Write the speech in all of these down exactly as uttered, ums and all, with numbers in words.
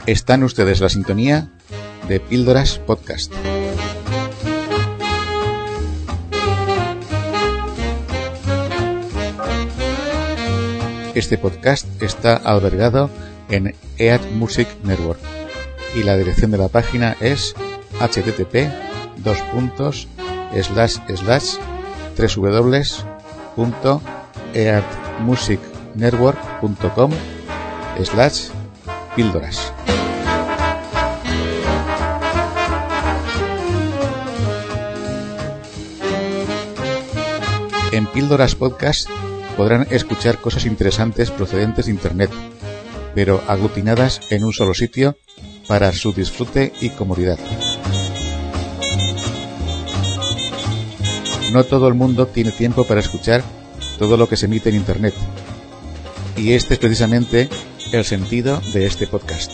Están ustedes en la sintonía de Píldoras Podcast. Este podcast está albergado en E A T Music Network y la dirección de la página es h t t p dos puntos slash slash tres w w w punto e a t music network punto com slash píldoras. En Píldoras Podcast podrán escuchar cosas interesantes procedentes de Internet, pero aglutinadas en un solo sitio para su disfrute y comodidad. No todo el mundo tiene tiempo para escuchar todo lo que se emite en Internet, y este es precisamente el sentido de este podcast.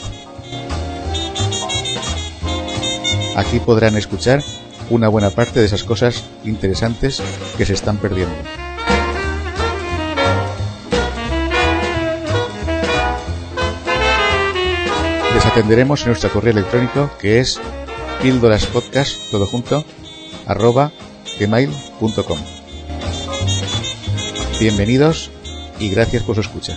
Aquí podrán escuchar una buena parte de esas cosas interesantes que se están perdiendo. Les atenderemos en nuestro correo electrónico, que es píldoraspodcast, todo junto, arroba gmail punto com. Bienvenidos y gracias por su escucha.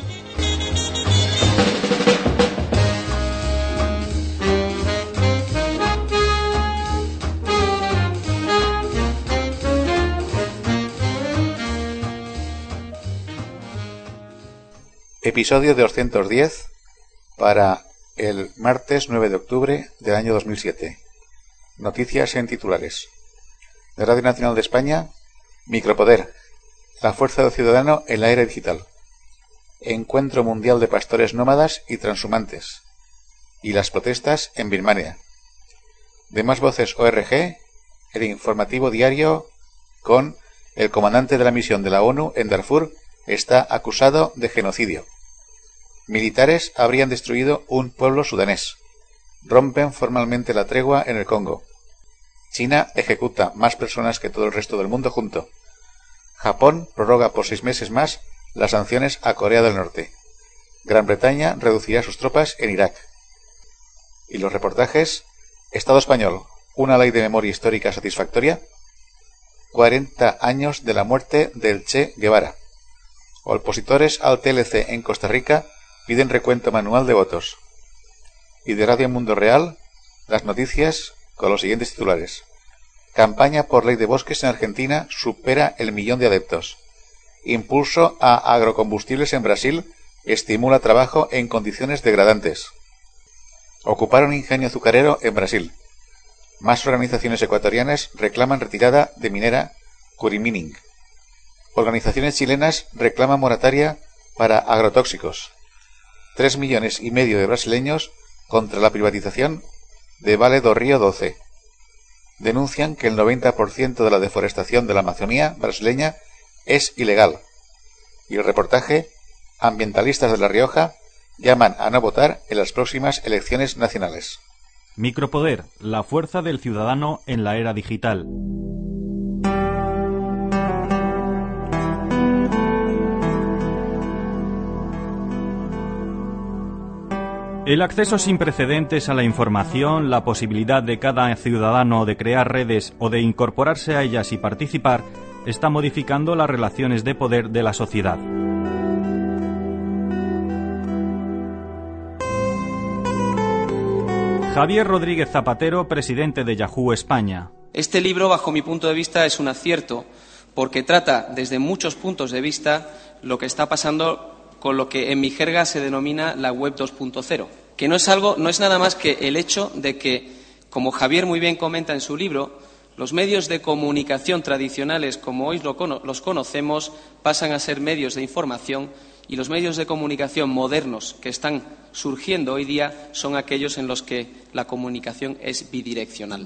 Episodio doscientos diez para el martes nueve de octubre del año dos mil siete. Noticias en titulares. De Radio Nacional de España, Micropoder, la fuerza del ciudadano en la era digital. Encuentro mundial de pastores nómadas y transhumantes. Y las protestas en Birmania. De Más Voces O R G, el informativo diario con el comandante de la misión de la ONU en Darfur está acusado de genocidio. Militares habrían destruido un pueblo sudanés. Rompen formalmente la tregua en el Congo. China ejecuta más personas que todo el resto del mundo junto. Japón prorroga por seis meses más las sanciones a Corea del Norte. Gran Bretaña reducirá sus tropas en Irak. Y los reportajes: Estado español, una ley de memoria histórica satisfactoria. cuarenta años de la muerte del Che Guevara. Opositores al T L C en Costa Rica piden recuento manual de votos. Y de Radio Mundo Real, las noticias con los siguientes titulares. Campaña por ley de bosques en Argentina supera el millón de adeptos. Impulso a agrocombustibles en Brasil estimula trabajo en condiciones degradantes. Ocuparon ingenio azucarero en Brasil. Más organizaciones ecuatorianas reclaman retirada de minera Curimining. Organizaciones chilenas reclaman moratoria para agrotóxicos. Tres millones y medio de brasileños contra la privatización de Vale do Río Doce. Denuncian que el noventa por ciento de la deforestación de la Amazonía brasileña es ilegal. Y el reportaje: ambientalistas de La Rioja llaman a no votar en las próximas elecciones nacionales. Micropoder, la fuerza del ciudadano en la era digital. El acceso sin precedentes a la información, la posibilidad de cada ciudadano de crear redes o de incorporarse a ellas y participar, está modificando las relaciones de poder de la sociedad. Javier Rodríguez Zapatero, presidente de Yahoo España. Este libro, bajo mi punto de vista, es un acierto, porque trata desde muchos puntos de vista lo que está pasando con lo que en mi jerga se denomina la web dos punto cero, que no es algo, no es nada más que el hecho de que, como Javier muy bien comenta en su libro, los medios de comunicación tradicionales, como hoy los conocemos, pasan a ser medios de información, y los medios de comunicación modernos que están surgiendo hoy día son aquellos en los que la comunicación es bidireccional.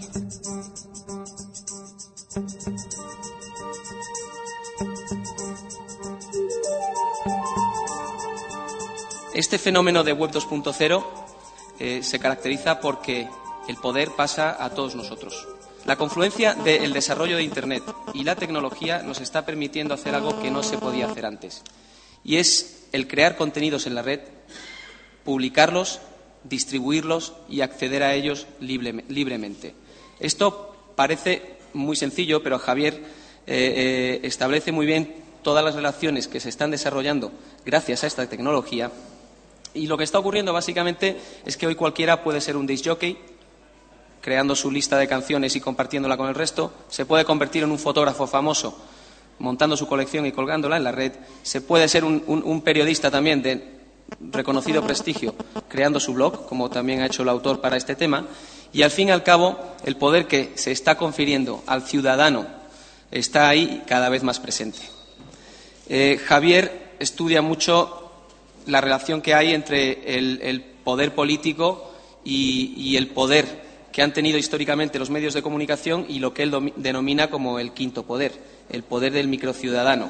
Este fenómeno de web dos punto cero eh, se caracteriza porque el poder pasa a todos nosotros. La confluencia del desarrollo de Internet y la tecnología nos está permitiendo hacer algo que no se podía hacer antes, y es el crear contenidos en la red, publicarlos, distribuirlos y acceder a ellos libre, libremente. Esto parece muy sencillo, pero Javier eh, eh, establece muy bien todas las relaciones que se están desarrollando gracias a esta tecnología. Y lo que está ocurriendo básicamente es que hoy cualquiera puede ser un disc jockey, creando su lista de canciones y compartiéndola con el resto. Se puede convertir en un fotógrafo famoso, montando su colección y colgándola en la red. Se puede ser un, un, un periodista también de reconocido prestigio, creando su blog, como también ha hecho el autor para este tema. Y al fin y al cabo, el poder que se está confiriendo al ciudadano está ahí cada vez más presente. Eh, Javier estudia mucho la relación que hay entre el, el poder político y, y el poder que han tenido históricamente los medios de comunicación y lo que él denomina como el quinto poder, el poder del microciudadano.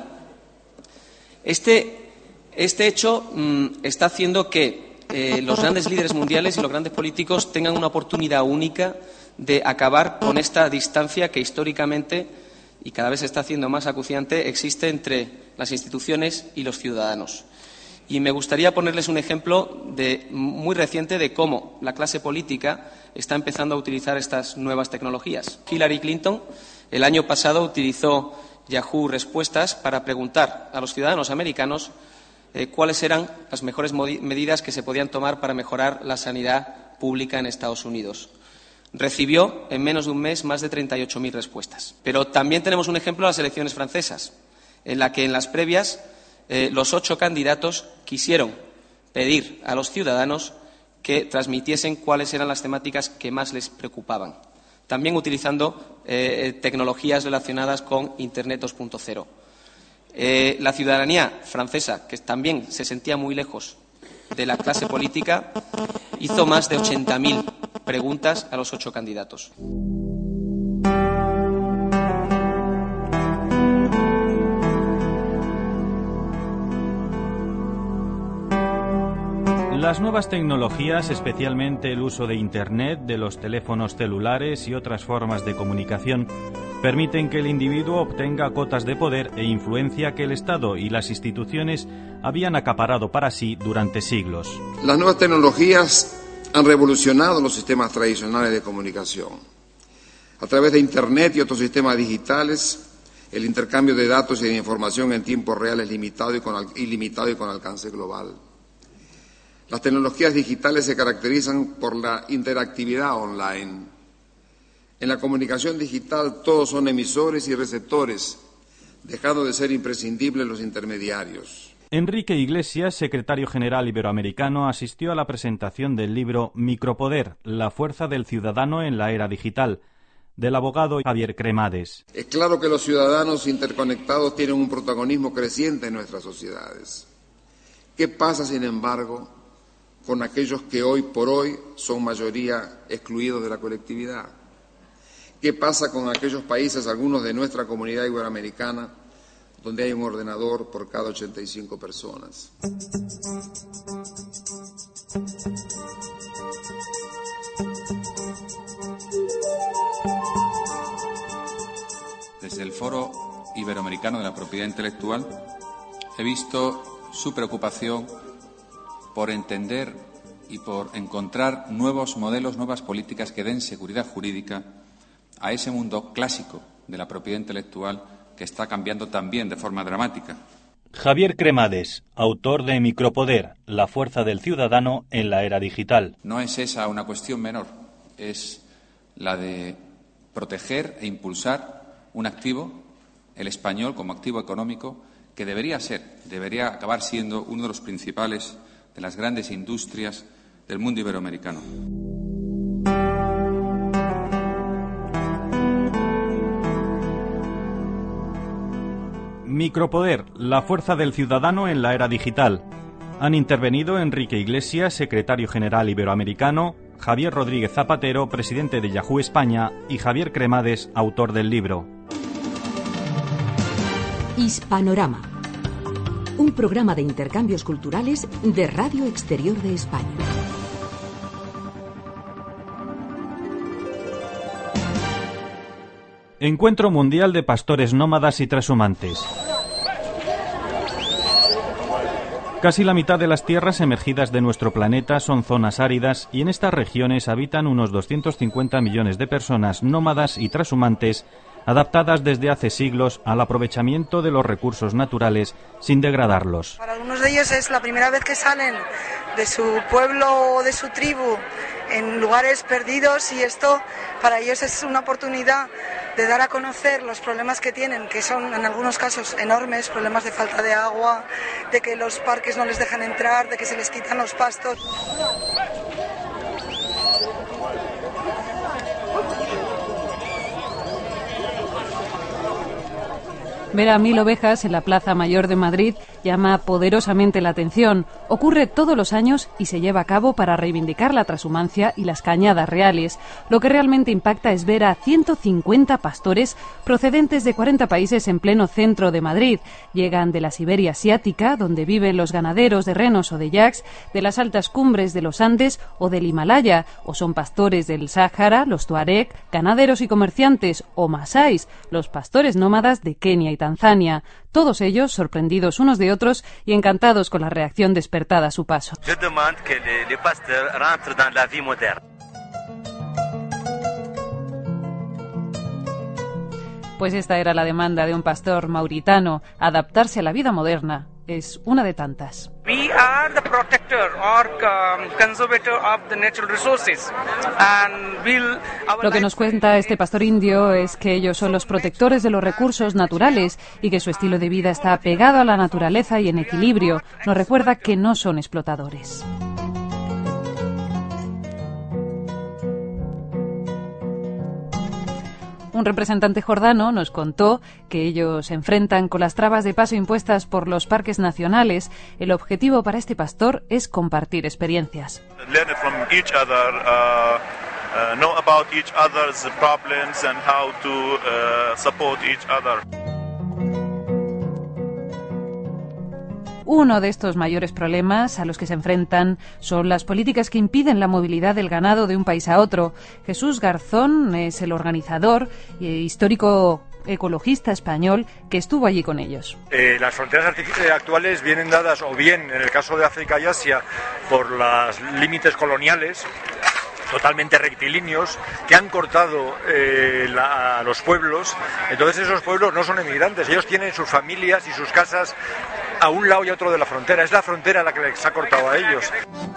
Este, este hecho mmm, está haciendo que eh, los grandes líderes mundiales y los grandes políticos tengan una oportunidad única de acabar con esta distancia que históricamente, y cada vez se está haciendo más acuciante, existe entre las instituciones y los ciudadanos. Y me gustaría ponerles un ejemplo de, muy reciente de cómo la clase política está empezando a utilizar estas nuevas tecnologías. Hillary Clinton el año pasado utilizó Yahoo Respuestas para preguntar a los ciudadanos americanos eh, cuáles eran las mejores medidas que se podían tomar para mejorar la sanidad pública en Estados Unidos. Recibió en menos de un mes más de treinta y ocho mil respuestas. Pero también tenemos un ejemplo de las elecciones francesas, en la que en las previas Eh, los ocho candidatos quisieron pedir a los ciudadanos que transmitiesen cuáles eran las temáticas que más les preocupaban, también utilizando eh, tecnologías relacionadas con Internet dos punto cero. Eh, la ciudadanía francesa, que también se sentía muy lejos de la clase política, hizo más de ochenta mil preguntas a los ocho candidatos. Las nuevas tecnologías, especialmente el uso de Internet, de los teléfonos celulares y otras formas de comunicación, permiten que el individuo obtenga cotas de poder e influencia que el Estado y las instituciones habían acaparado para sí durante siglos. Las nuevas tecnologías han revolucionado los sistemas tradicionales de comunicación. A través de Internet y otros sistemas digitales, el intercambio de datos y de información en tiempo real es limitado y con, ilimitado y con alcance global. Las tecnologías digitales se caracterizan por la interactividad online. En la comunicación digital todos son emisores y receptores, dejando de ser imprescindibles los intermediarios. Enrique Iglesias, secretario general iberoamericano, asistió a la presentación del libro Micropoder, la fuerza del ciudadano en la era digital, del abogado Javier Cremades. Es claro que los ciudadanos interconectados tienen un protagonismo creciente en nuestras sociedades. ¿Qué pasa, sin embargo, con aquellos que hoy por hoy son mayoría excluidos de la colectividad? ¿Qué pasa con aquellos países, algunos de nuestra comunidad iberoamericana, donde hay un ordenador por cada ochenta y cinco personas? Desde el Foro Iberoamericano de la Propiedad Intelectual he visto su preocupación por entender y por encontrar nuevos modelos, nuevas políticas que den seguridad jurídica a ese mundo clásico de la propiedad intelectual que está cambiando también de forma dramática. Javier Cremades, autor de Micropoder, la fuerza del ciudadano en la era digital. No es esa una cuestión menor, es la de proteger e impulsar un activo, el español como activo económico, que debería ser, debería acabar siendo uno de los principales de las grandes industrias del mundo iberoamericano. Micropoder, la fuerza del ciudadano en la era digital. Han intervenido Enrique Iglesias, secretario general iberoamericano, Javier Rodríguez Zapatero, presidente de Yahoo España, y Javier Cremades, autor del libro. Hispanorama, un programa de intercambios culturales de Radio Exterior de España. Encuentro Mundial de Pastores Nómadas y Trashumantes. Casi la mitad de las tierras emergidas de nuestro planeta son zonas áridas y en estas regiones habitan unos doscientos cincuenta millones de personas nómadas y trashumantes adaptadas desde hace siglos al aprovechamiento de los recursos naturales sin degradarlos. Para algunos de ellos es la primera vez que salen de su pueblo o de su tribu en lugares perdidos y esto para ellos es una oportunidad de dar a conocer los problemas que tienen, que son en algunos casos enormes, problemas de falta de agua, de que los parques no les dejan entrar, de que se les quitan los pastos. Ver a mil ovejas en la Plaza Mayor de Madrid llama poderosamente la atención. Ocurre todos los años y se lleva a cabo para reivindicar la trashumancia y las cañadas reales. Lo que realmente impacta es ver a ciento cincuenta pastores procedentes de cuarenta países en pleno centro de Madrid. Llegan de la Siberia asiática, donde viven los ganaderos de renos o de yaks, de las altas cumbres de los Andes o del Himalaya, o son pastores del Sáhara, los tuareg, ganaderos y comerciantes, o masáis, los pastores nómadas de Kenia y Tanzania, todos ellos sorprendidos unos de otros y encantados con la reacción despertada a su paso. Je demande que les, les pasteurs rentrent dans la vie moderne. Pues esta era la demanda de un pastor mauritano, adaptarse a la vida moderna. Es una de tantas. We are the protector or um, conservator of the natural resources and will Lo que nos cuenta este pastor indio es que ellos son los protectores de los recursos naturales y que su estilo de vida está pegado a la naturaleza y en equilibrio. Nos recuerda que no son explotadores. Un representante jordano nos contó que ellos se enfrentan con las trabas de paso impuestas por los parques nacionales. El objetivo para este pastor es compartir experiencias. Learn from each other, uh, uh, know about each other's problems and how to uh, support each other. Uno de estos mayores problemas a los que se enfrentan son las políticas que impiden la movilidad del ganado de un país a otro. Jesús Garzón es el organizador e histórico ecologista español que estuvo allí con ellos. Eh, las fronteras actuales vienen dadas o bien, en el caso de África y Asia, por los límites coloniales totalmente rectilíneos que han cortado eh, la, a los pueblos. Entonces esos pueblos no son emigrantes, ellos tienen sus familias y sus casas a un lado y a otro de la frontera. Es la frontera la que les ha cortado a ellos.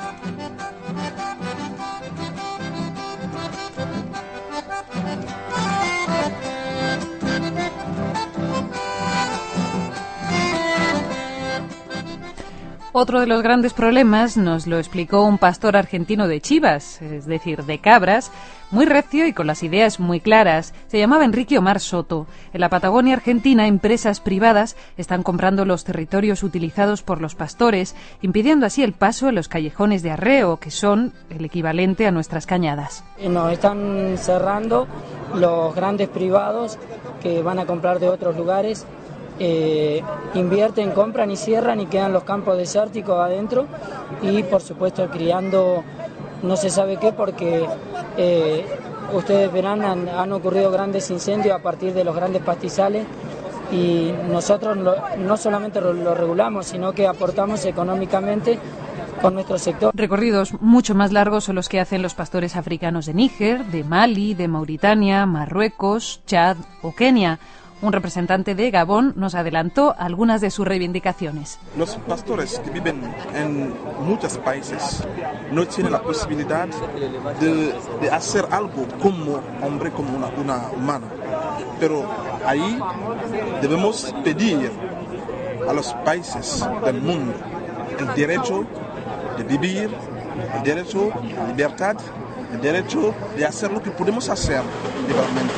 Otro de los grandes problemas nos lo explicó un pastor argentino de chivas, es decir, de cabras, muy recio y con las ideas muy claras. Se llamaba Enrique Omar Soto. En la Patagonia Argentina, empresas privadas están comprando los territorios utilizados por los pastores, impidiendo así el paso en los callejones de arreo, que son el equivalente a nuestras cañadas. Nos están cerrando los grandes privados que van a comprar de otros lugares. Eh, invierten, compran y cierran y quedan los campos desérticos adentro y por supuesto criando no se sabe qué porque eh, ustedes verán han, han ocurrido grandes incendios a partir de los grandes pastizales y nosotros lo, no solamente lo, lo regulamos sino que aportamos económicamente con nuestro sector. Recorridos mucho más largos son los que hacen los pastores africanos de Níger, de Mali, de Mauritania, Marruecos, Chad o Kenia. Un representante de Gabón nos adelantó algunas de sus reivindicaciones. Los pastores que viven en muchos países no tienen la posibilidad de, de hacer algo como hombre, como una, una humana. Pero ahí debemos pedir a los países del mundo el derecho de vivir, el derecho a la libertad, el derecho de hacer lo que podemos hacer liberalmente.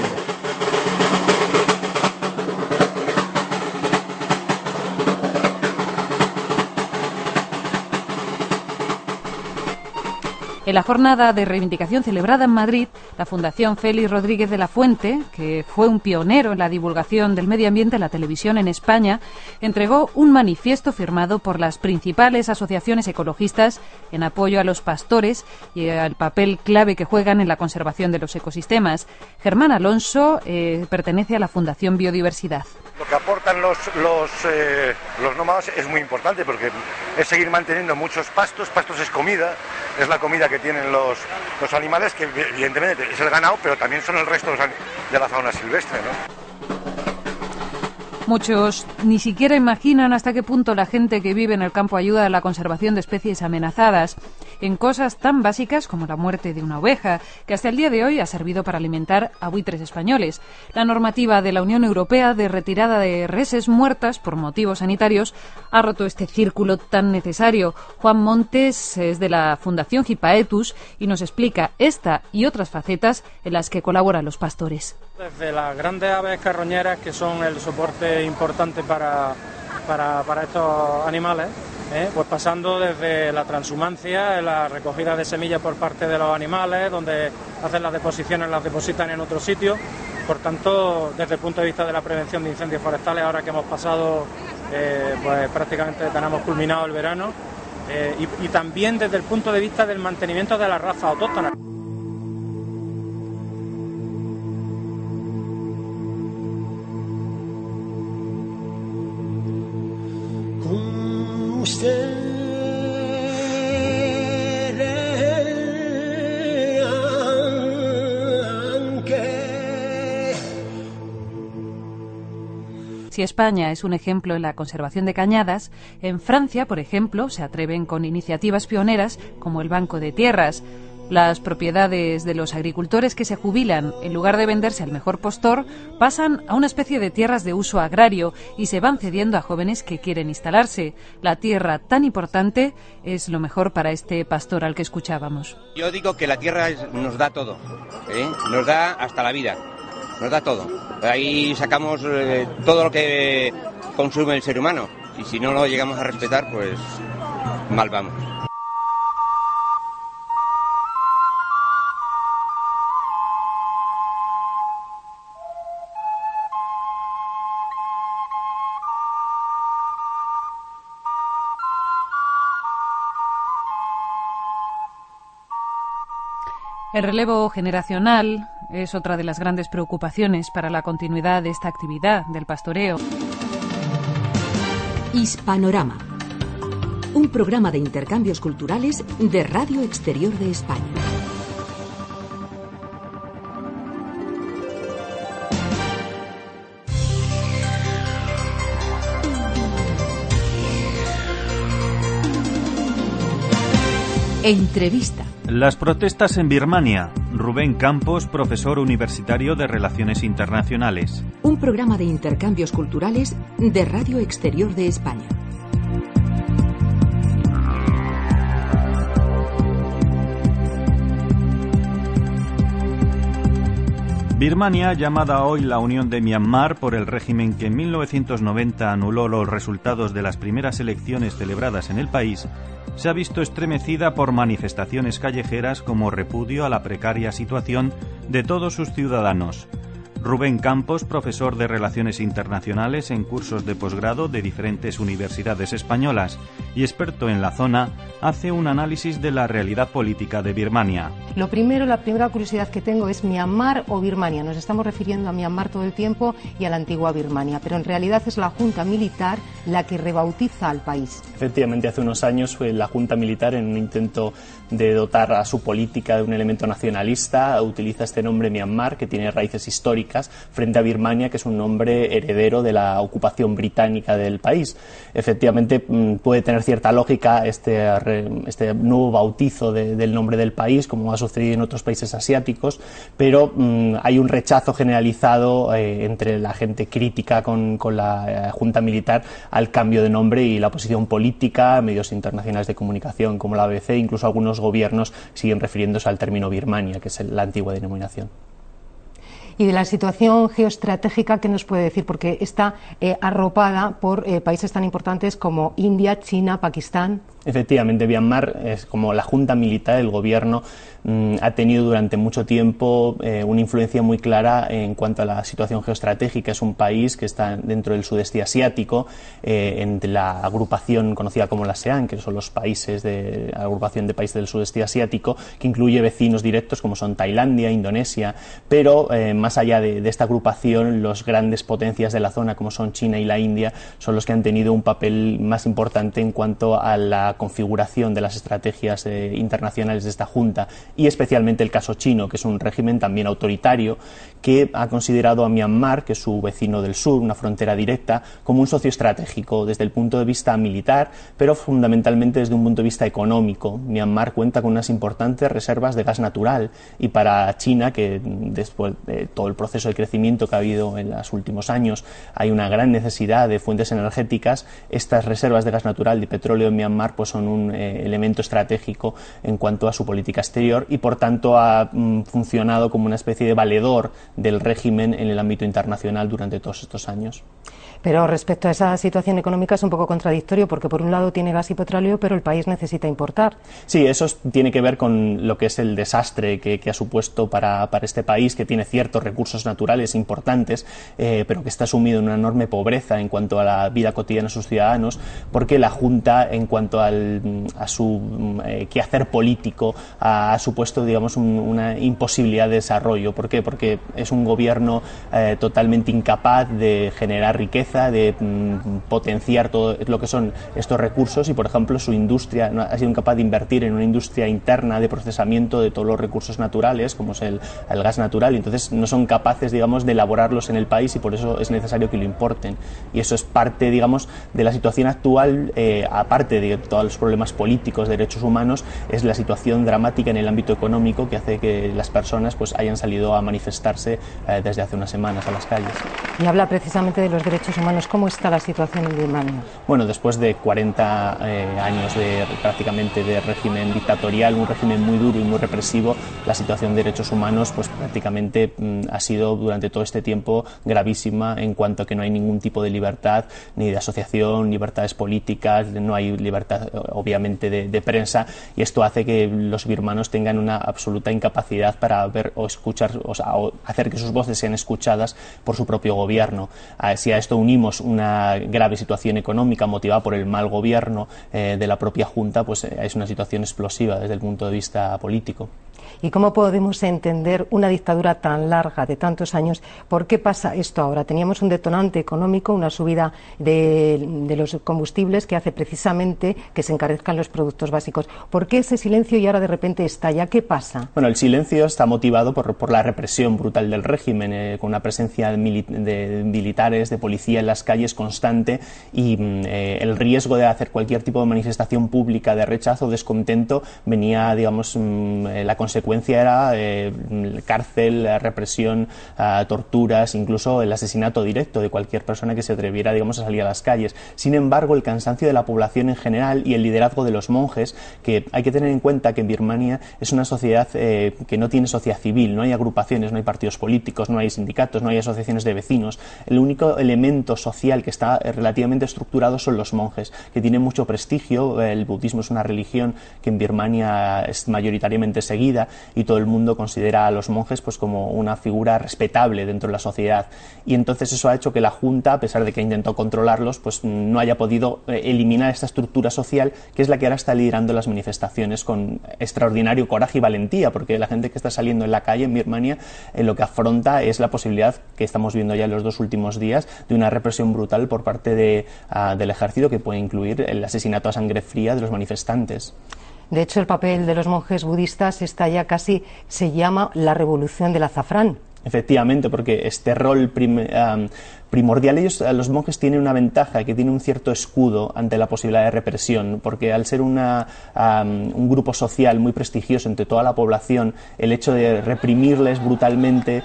En la jornada de reivindicación celebrada en Madrid, la Fundación Félix Rodríguez de la Fuente, que fue un pionero en la divulgación del medio ambiente en la televisión en España, entregó un manifiesto firmado por las principales asociaciones ecologistas en apoyo a los pastores y al papel clave que juegan en la conservación de los ecosistemas. Germán Alonso eh, pertenece a la Fundación Biodiversidad. Lo que aportan los, los, eh, los nómadas es muy importante porque es seguir manteniendo muchos pastos. Pastos es comida, es la comida que tienen los, los animales, que evidentemente es el ganado, pero también son el resto de la fauna silvestre, ¿no? Muchos ni siquiera imaginan hasta qué punto la gente que vive en el campo ayuda a la conservación de especies amenazadas, en cosas tan básicas como la muerte de una oveja, que hasta el día de hoy ha servido para alimentar a buitres españoles. La normativa de la Unión Europea de retirada de reses muertas por motivos sanitarios ha roto este círculo tan necesario. Juan Montes es de la Fundación Hipaetus y nos explica esta y otras facetas en las que colaboran los pastores. Desde las grandes aves carroñeras, que son el soporte importante para, para, para estos animales, ¿eh? pues pasando desde la transhumancia, la recogida de semillas por parte de los animales, donde hacen las deposiciones, las depositan en otro sitio. Por tanto, desde el punto de vista de la prevención de incendios forestales, ahora que hemos pasado, eh, pues prácticamente tenemos culminado el verano, eh, y, y también desde el punto de vista del mantenimiento de las razas autóctonas. Si España es un ejemplo en la conservación de cañadas, en Francia, por ejemplo, se atreven con iniciativas pioneras como el Banco de Tierras. Las propiedades de los agricultores que se jubilan, en lugar de venderse al mejor postor, pasan a una especie de tierras de uso agrario y se van cediendo a jóvenes que quieren instalarse. La tierra, tan importante, es lo mejor para este pastor al que escuchábamos. Yo digo que la tierra es, nos da todo, ¿eh? Nos da hasta la vida, nos da todo. Ahí sacamos eh, todo lo que consume el ser humano y si no lo llegamos a respetar, pues mal vamos. El relevo generacional es otra de las grandes preocupaciones para la continuidad de esta actividad del pastoreo. Hispanorama, un programa de intercambios culturales de Radio Exterior de España. Entrevista. Las protestas en Birmania. Rubén Campos, profesor universitario de Relaciones Internacionales. Un programa de intercambios culturales de Radio Exterior de España. Birmania, llamada hoy la Unión de Myanmar por el régimen que en mil novecientos noventa anuló los resultados de las primeras elecciones celebradas en el país, se ha visto estremecida por manifestaciones callejeras como repudio a la precaria situación de todos sus ciudadanos. Rubén Campos, profesor de Relaciones Internacionales en cursos de posgrado de diferentes universidades españolas y experto en la zona, hace un análisis de la realidad política de Birmania. Lo primero, la primera curiosidad que tengo es Myanmar o Birmania. Nos estamos refiriendo a Myanmar todo el tiempo y a la antigua Birmania, pero en realidad es la Junta Militar la que rebautiza al país. Efectivamente, hace unos años fue la Junta Militar, en un intento de dotar a su política de un elemento nacionalista, utiliza este nombre Myanmar, que tiene raíces históricas, frente a Birmania, que es un nombre heredero de la ocupación británica del país. Efectivamente, puede tener cierta lógica este, este nuevo bautizo de, del nombre del país, como ha sucedido en otros países asiáticos, pero mmm, hay un rechazo generalizado eh, entre la gente crítica con, con la eh, Junta Militar al cambio de nombre y la posición política, medios internacionales de comunicación como la B B C, incluso algunos gobiernos siguen refiriéndose al término Birmania, que es la antigua denominación. Y de la situación geoestratégica, ¿qué nos puede decir? Porque está eh, arropada por eh, países tan importantes como India, China, Pakistán. Efectivamente, Myanmar es como la junta militar, el gobierno mmm, ha tenido durante mucho tiempo eh, una influencia muy clara en cuanto a la situación geoestratégica. Es un país que está dentro del sudeste asiático, eh, entre la agrupación conocida como la ASEAN, que son los países de la agrupación de países del sudeste asiático, que incluye vecinos directos como son Tailandia, Indonesia, pero eh, más allá de, de esta agrupación, los grandes potencias de la zona como son China y la India son los que han tenido un papel más importante en cuanto a la configuración de las estrategias eh, internacionales de esta junta, y especialmente el caso chino, que es un régimen también autoritario que ha considerado a Myanmar, que es su vecino del sur, una frontera directa, como un socio estratégico desde el punto de vista militar, pero fundamentalmente desde un punto de vista económico. Myanmar cuenta con unas importantes reservas de gas natural, y para China, que después de todo el proceso de crecimiento que ha habido en los últimos años hay una gran necesidad de fuentes energéticas, estas reservas de gas natural y petróleo en Myanmar pues son un eh, elemento estratégico en cuanto a su política exterior, y por tanto ha mm, funcionado como una especie de valedor del régimen en el ámbito internacional durante todos estos años. Pero respecto a esa situación económica es un poco contradictorio, porque por un lado tiene gas y petróleo, pero el país necesita importar. Sí, eso es, tiene que ver con lo que es el desastre que, que ha supuesto para, para este país, que tiene ciertos recursos naturales importantes, eh, pero que está sumido en una enorme pobreza en cuanto a la vida cotidiana de sus ciudadanos, porque la Junta, en cuanto al, a su eh, quehacer político, ha, ha supuesto, digamos, un, una imposibilidad de desarrollo. ¿Por qué? Porque es un gobierno eh, totalmente incapaz de generar riqueza, de mm, potenciar todo lo que son estos recursos, y por ejemplo su industria no ha sido incapaz de invertir en una industria interna de procesamiento de todos los recursos naturales, como es el, el gas natural, y entonces no son capaces, digamos, de elaborarlos en el país, y por eso es necesario que lo importen. Y eso es parte, digamos, de la situación actual, eh, aparte de todos los problemas políticos, de derechos humanos, es la situación dramática en el ámbito económico, que hace que las personas pues hayan salido a manifestarse eh, desde hace unas semanas a las calles. Y habla precisamente de los derechos humanos. ¿Cómo está la situación en Birmania? Bueno, después de cuarenta eh, años de prácticamente de régimen dictatorial, un régimen muy duro y muy represivo, la situación de derechos humanos pues prácticamente mm, ha sido durante todo este tiempo gravísima, en cuanto a que no hay ningún tipo de libertad, ni de asociación, libertades políticas, no hay libertad obviamente de, de prensa, y esto hace que los birmanos tengan una absoluta incapacidad para ver o escuchar, o sea, o hacer que sus voces sean escuchadas por su propio gobierno. Si a esto unimos una grave situación económica motivada por el mal gobierno eh, de la propia Junta, pues eh, es una situación explosiva desde el punto de vista político. ¿Y cómo podemos entender una dictadura tan larga, de tantos años? ¿Por qué pasa esto ahora? Teníamos un detonante económico, una subida de, de los combustibles que hace precisamente que se encarezcan los productos básicos. ¿Por qué ese silencio y ahora de repente estalla? ¿Qué pasa? Bueno, el silencio está motivado por, por la represión brutal del régimen, eh, con una presencia de, mili de militares, de policía en las calles constante, y eh, el riesgo de hacer cualquier tipo de manifestación pública de rechazo o descontento venía, digamos, mmm, la consecuencia era eh, cárcel, represión, uh, torturas, incluso el asesinato directo de cualquier persona que se atreviera, digamos, a salir a las calles. Sin embargo, el cansancio de la población en general y el liderazgo de los monjes, que hay que tener en cuenta que en Birmania es una sociedad eh, que no tiene sociedad civil, no hay agrupaciones, no hay partidos políticos, no hay sindicatos, no hay asociaciones de vecinos. El único elemento social que está relativamente estructurado son los monjes, que tienen mucho prestigio. El budismo es una religión que en Birmania es mayoritariamente seguida, y todo el mundo considera a los monjes pues como una figura respetable dentro de la sociedad, y entonces eso ha hecho que la Junta, a pesar de que ha intentado controlarlos, pues no haya podido eliminar esta estructura social, que es la que ahora está liderando las manifestaciones con extraordinario coraje y valentía, porque la gente que está saliendo en la calle en Birmania eh, lo que afronta es la posibilidad, que estamos viendo ya en los dos últimos días, de una represión brutal por parte de, uh, del ejército, que puede incluir el asesinato a sangre fría de los manifestantes. De hecho, el papel de los monjes budistas está ya casi, se llama la revolución del azafrán. Efectivamente, porque este rol prim, um, primordial. Ellos, los monjes, tienen una ventaja, que tienen un cierto escudo ante la posibilidad de represión, porque al ser una, um, un grupo social muy prestigioso entre toda la población, el hecho de reprimirles brutalmente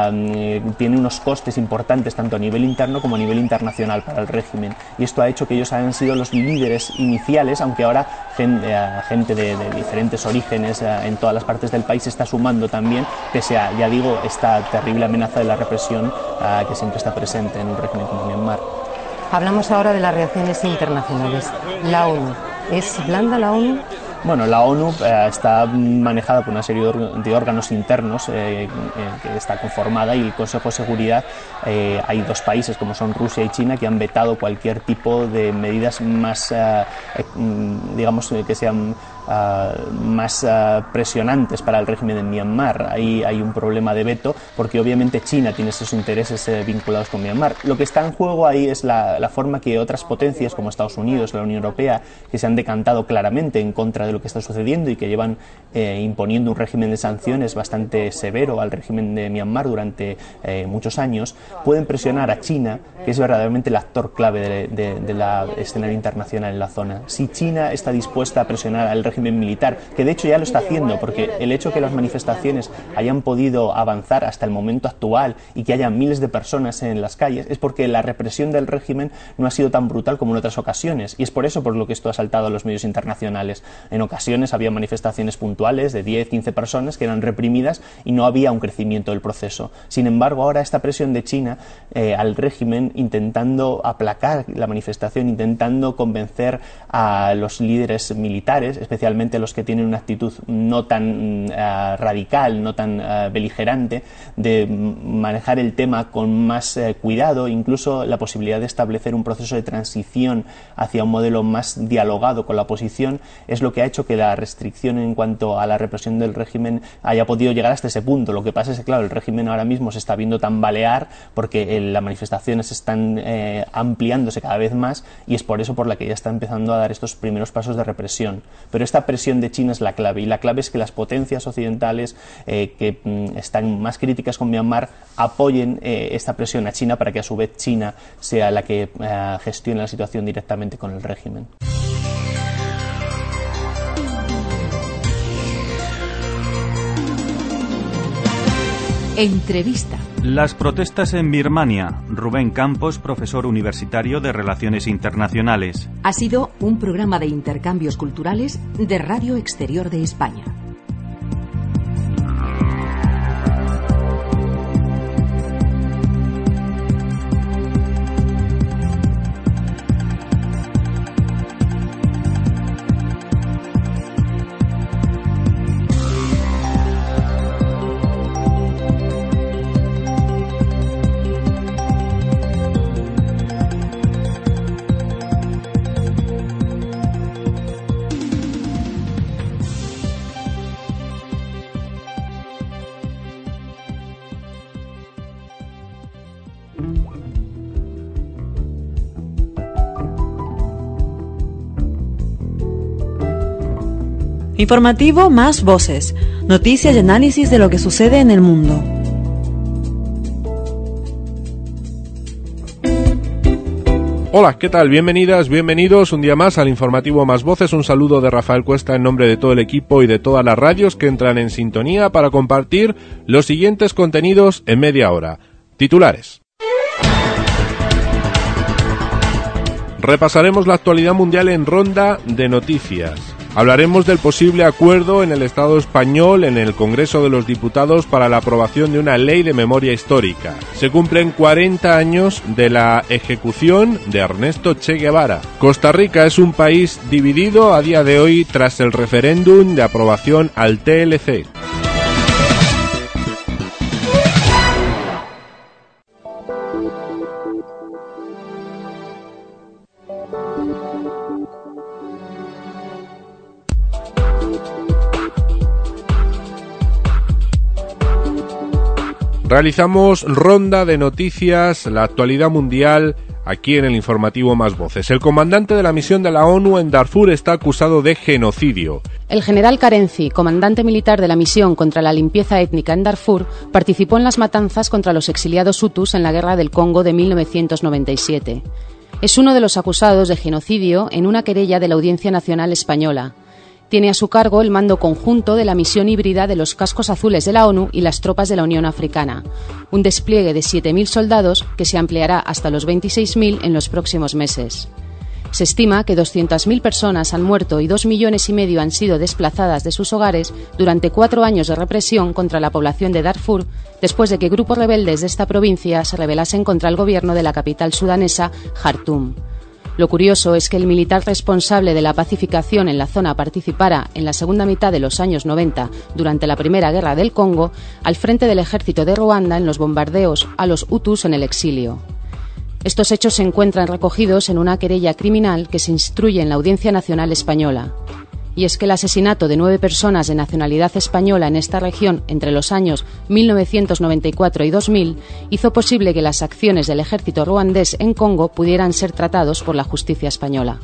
um, tiene unos costes importantes tanto a nivel interno como a nivel internacional para el régimen, y esto ha hecho que ellos hayan sido los líderes iniciales, aunque ahora gente, gente de, de diferentes orígenes en todas las partes del país se está sumando también, pese a, ya digo, esta terrible amenaza de la represión uh, que siempre está presente en un régimen como Myanmar. Hablamos ahora de las reacciones internacionales. La ONU, ¿es blanda la ONU? Bueno, la ONU eh, está manejada por una serie de órganos internos eh, eh, que está conformada, y el Consejo de Seguridad, eh, hay dos países como son Rusia y China que han vetado cualquier tipo de medidas más, eh, eh, digamos, que sean Uh, más uh, presionantes para el régimen de Myanmar. Ahí hay un problema de veto porque obviamente China tiene esos intereses eh, vinculados con Myanmar. Lo que está en juego ahí es la, la forma que otras potencias como Estados Unidos, la Unión Europea, que se han decantado claramente en contra de lo que está sucediendo y que llevan eh, imponiendo un régimen de sanciones bastante severo al régimen de Myanmar durante eh, muchos años, pueden presionar a China, que es verdaderamente el actor clave de, de, de la escenario internacional en la zona. Si China está dispuesta a presionar al régimen militar, que de hecho ya lo está haciendo, porque el hecho de que las manifestaciones hayan podido avanzar hasta el momento actual y que haya miles de personas en las calles es porque la represión del régimen no ha sido tan brutal como en otras ocasiones, y es por eso por lo que esto ha saltado a los medios internacionales. En ocasiones había manifestaciones puntuales de diez, quince personas que eran reprimidas y no había un crecimiento del proceso. Sin embargo, ahora esta presión de China eh, al régimen, intentando aplacar la manifestación, intentando convencer a los líderes militares, especialmente los que tienen una actitud no tan uh, radical, no tan uh, beligerante, de manejar el tema con más uh, cuidado, incluso la posibilidad de establecer un proceso de transición hacia un modelo más dialogado con la oposición, es lo que ha hecho que la restricción en cuanto a la represión del régimen haya podido llegar hasta ese punto. Lo que pasa es que, claro, el régimen ahora mismo se está viendo tambalear porque eh, las manifestaciones están eh, ampliándose cada vez más, y es por eso por la que ya está empezando a dar estos primeros pasos de represión. Pero esta presión de China es la clave, y la clave es que las potencias occidentales eh, que mm, están más críticas con Myanmar apoyen eh, esta presión a China para que a su vez China sea la que eh, gestione la situación directamente con el régimen. Entrevista. Las protestas en Birmania. Rubén Campos, profesor universitario de Relaciones Internacionales. Ha sido un programa de intercambios culturales de Radio Exterior de España. Informativo Más Voces, noticias y análisis de lo que sucede en el mundo. Hola, ¿qué tal? Bienvenidas, bienvenidos un día más al Informativo Más Voces. Un saludo de Rafael Cuesta en nombre de todo el equipo y de todas las radios que entran en sintonía para compartir los siguientes contenidos en media hora. Titulares. Repasaremos la actualidad mundial en ronda de noticias. Hablaremos del posible acuerdo en el Estado español en el Congreso de los Diputados para la aprobación de una ley de memoria histórica. Se cumplen cuarenta años de la ejecución de Ernesto Che Guevara. Costa Rica es un país dividido a día de hoy tras el referéndum de aprobación al T L C. Realizamos ronda de noticias, la actualidad mundial, aquí en el informativo Más Voces. El comandante de la misión de la ONU en Darfur está acusado de genocidio. El general Karenzi, comandante militar de la misión contra la limpieza étnica en Darfur, participó en las matanzas contra los exiliados hutus en la Guerra del Congo de mil novecientos noventa y siete. Es uno de los acusados de genocidio en una querella de la Audiencia Nacional Española. Tiene a su cargo el mando conjunto de la misión híbrida de los cascos azules de la ONU y las tropas de la Unión Africana, un despliegue de siete mil soldados que se ampliará hasta los veintiséis mil en los próximos meses. Se estima que doscientas mil personas han muerto y dos millones y medio han sido desplazadas de sus hogares durante cuatro años de represión contra la población de Darfur, después de que grupos rebeldes de esta provincia se rebelasen contra el gobierno de la capital sudanesa, Jartum. Lo curioso es que el militar responsable de la pacificación en la zona participara en la segunda mitad de los años noventa, durante la Primera Guerra del Congo, al frente del ejército de Ruanda en los bombardeos a los hutus en el exilio. Estos hechos se encuentran recogidos en una querella criminal que se instruye en la Audiencia Nacional Española. Y es que el asesinato de nueve personas de nacionalidad española en esta región entre los años mil novecientos noventa y cuatro y dos mil hizo posible que las acciones del ejército ruandés en Congo pudieran ser tratados por la justicia española.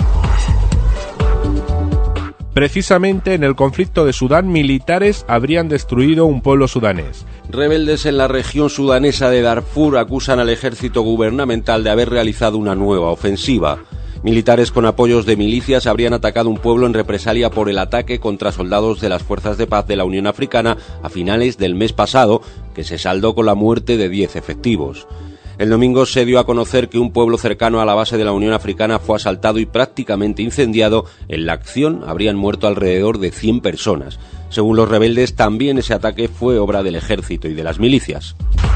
Precisamente en el conflicto de Sudán, militares habrían destruido un pueblo sudanés. Rebeldes en la región sudanesa de Darfur acusan al ejército gubernamental de haber realizado una nueva ofensiva. Militares con apoyos de milicias habrían atacado un pueblo en represalia por el ataque contra soldados de las fuerzas de paz de la Unión Africana a finales del mes pasado, que se saldó con la muerte de diez efectivos. El domingo se dio a conocer que un pueblo cercano a la base de la Unión Africana fue asaltado y prácticamente incendiado. En la acción habrían muerto alrededor de cien personas. Según los rebeldes, también ese ataque fue obra del ejército y de las milicias.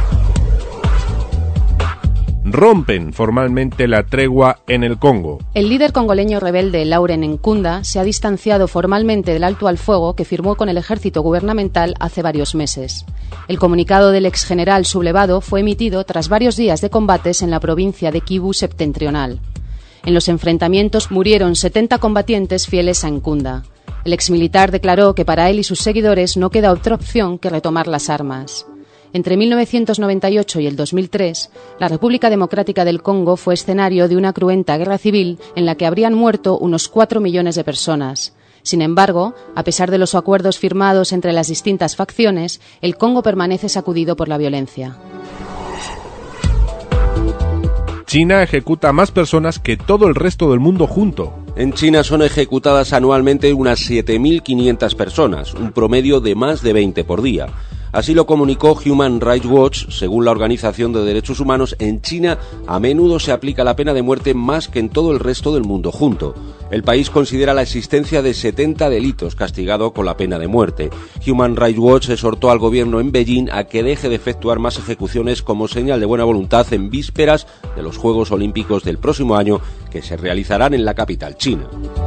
Rompen formalmente la tregua en el Congo. El líder congoleño rebelde Lauren Nkunda se ha distanciado formalmente del alto al fuego que firmó con el ejército gubernamental hace varios meses. El comunicado del exgeneral sublevado fue emitido tras varios días de combates en la provincia de Kivu septentrional. En los enfrentamientos murieron setenta combatientes fieles a Nkunda. El exmilitar declaró que para él y sus seguidores no queda otra opción que retomar las armas. Entre mil novecientos noventa y ocho y el dos mil tres, la República Democrática del Congo fue escenario de una cruenta guerra civil en la que habrían muerto unos cuatro millones de personas. Sin embargo, a pesar de los acuerdos firmados entre las distintas facciones, el Congo permanece sacudido por la violencia. China ejecuta más personas que todo el resto del mundo junto. En China son ejecutadas anualmente unas siete mil quinientas personas, un promedio de más de veinte por día. Así lo comunicó Human Rights Watch. Según la Organización de Derechos Humanos, en China a menudo se aplica la pena de muerte más que en todo el resto del mundo junto. El país considera la existencia de setenta delitos castigados con la pena de muerte. Human Rights Watch exhortó al gobierno en Beijing a que deje de efectuar más ejecuciones como señal de buena voluntad en vísperas de los Juegos Olímpicos del próximo año, que se realizarán en la capital china.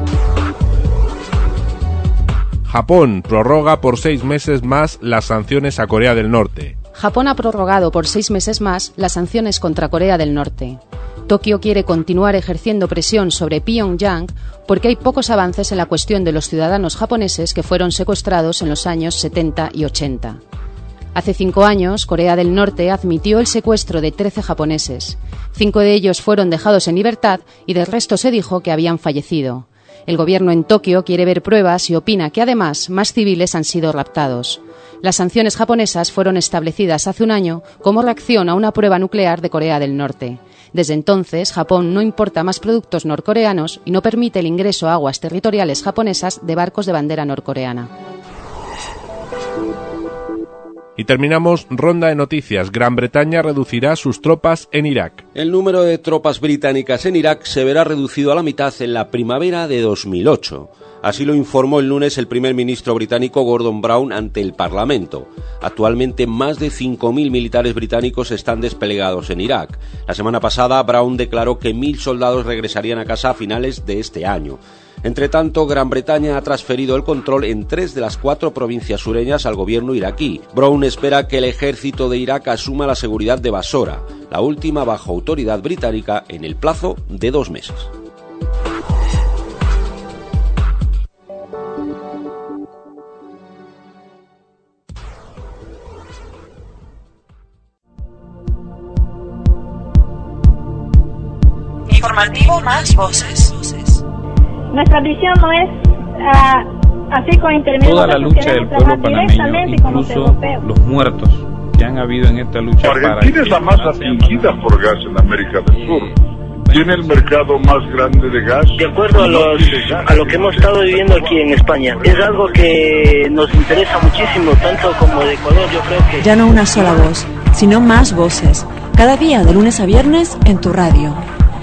Japón prorroga por seis meses más las sanciones a Corea del Norte. Japón ha prorrogado por seis meses más las sanciones contra Corea del Norte. Tokio quiere continuar ejerciendo presión sobre Pyongyang porque hay pocos avances en la cuestión de los ciudadanos japoneses que fueron secuestrados en los años setenta y ochenta. Hace cinco años, Corea del Norte admitió el secuestro de trece japoneses. Cinco de ellos fueron dejados en libertad y del resto se dijo que habían fallecido. El gobierno en Tokio quiere ver pruebas y opina que además más civiles han sido raptados. Las sanciones japonesas fueron establecidas hace un año como reacción a una prueba nuclear de Corea del Norte. Desde entonces, Japón no importa más productos norcoreanos y no permite el ingreso a aguas territoriales japonesas de barcos de bandera norcoreana. Y terminamos ronda de noticias. Gran Bretaña reducirá sus tropas en Irak. El número de tropas británicas en Irak se verá reducido a la mitad en la primavera de dos mil ocho. Así lo informó el lunes el primer ministro británico Gordon Brown ante el Parlamento. Actualmente más de cinco mil militares británicos están desplegados en Irak. La semana pasada Brown declaró que mil soldados regresarían a casa a finales de este año. Entre tanto, Gran Bretaña ha transferido el control en tres de las cuatro provincias sureñas al gobierno iraquí. Brown espera que el ejército de Irak asuma la seguridad de Basora, la última bajo autoridad británica, en el plazo de dos meses. informativo Más Voces. Nuestra visión no es uh, así con intermediarios. Toda la lucha del pueblo panameño, incluso los muertos que han habido en esta lucha. Argentina es la más atingida por gas en América del Sur. Tiene el mercado más grande de gas. De acuerdo a, los, a lo que hemos estado viviendo aquí en España, es algo que nos interesa muchísimo, tanto como de Ecuador, yo creo que... Ya no una sola voz, sino más voces. Cada día, de lunes a viernes, en tu radio.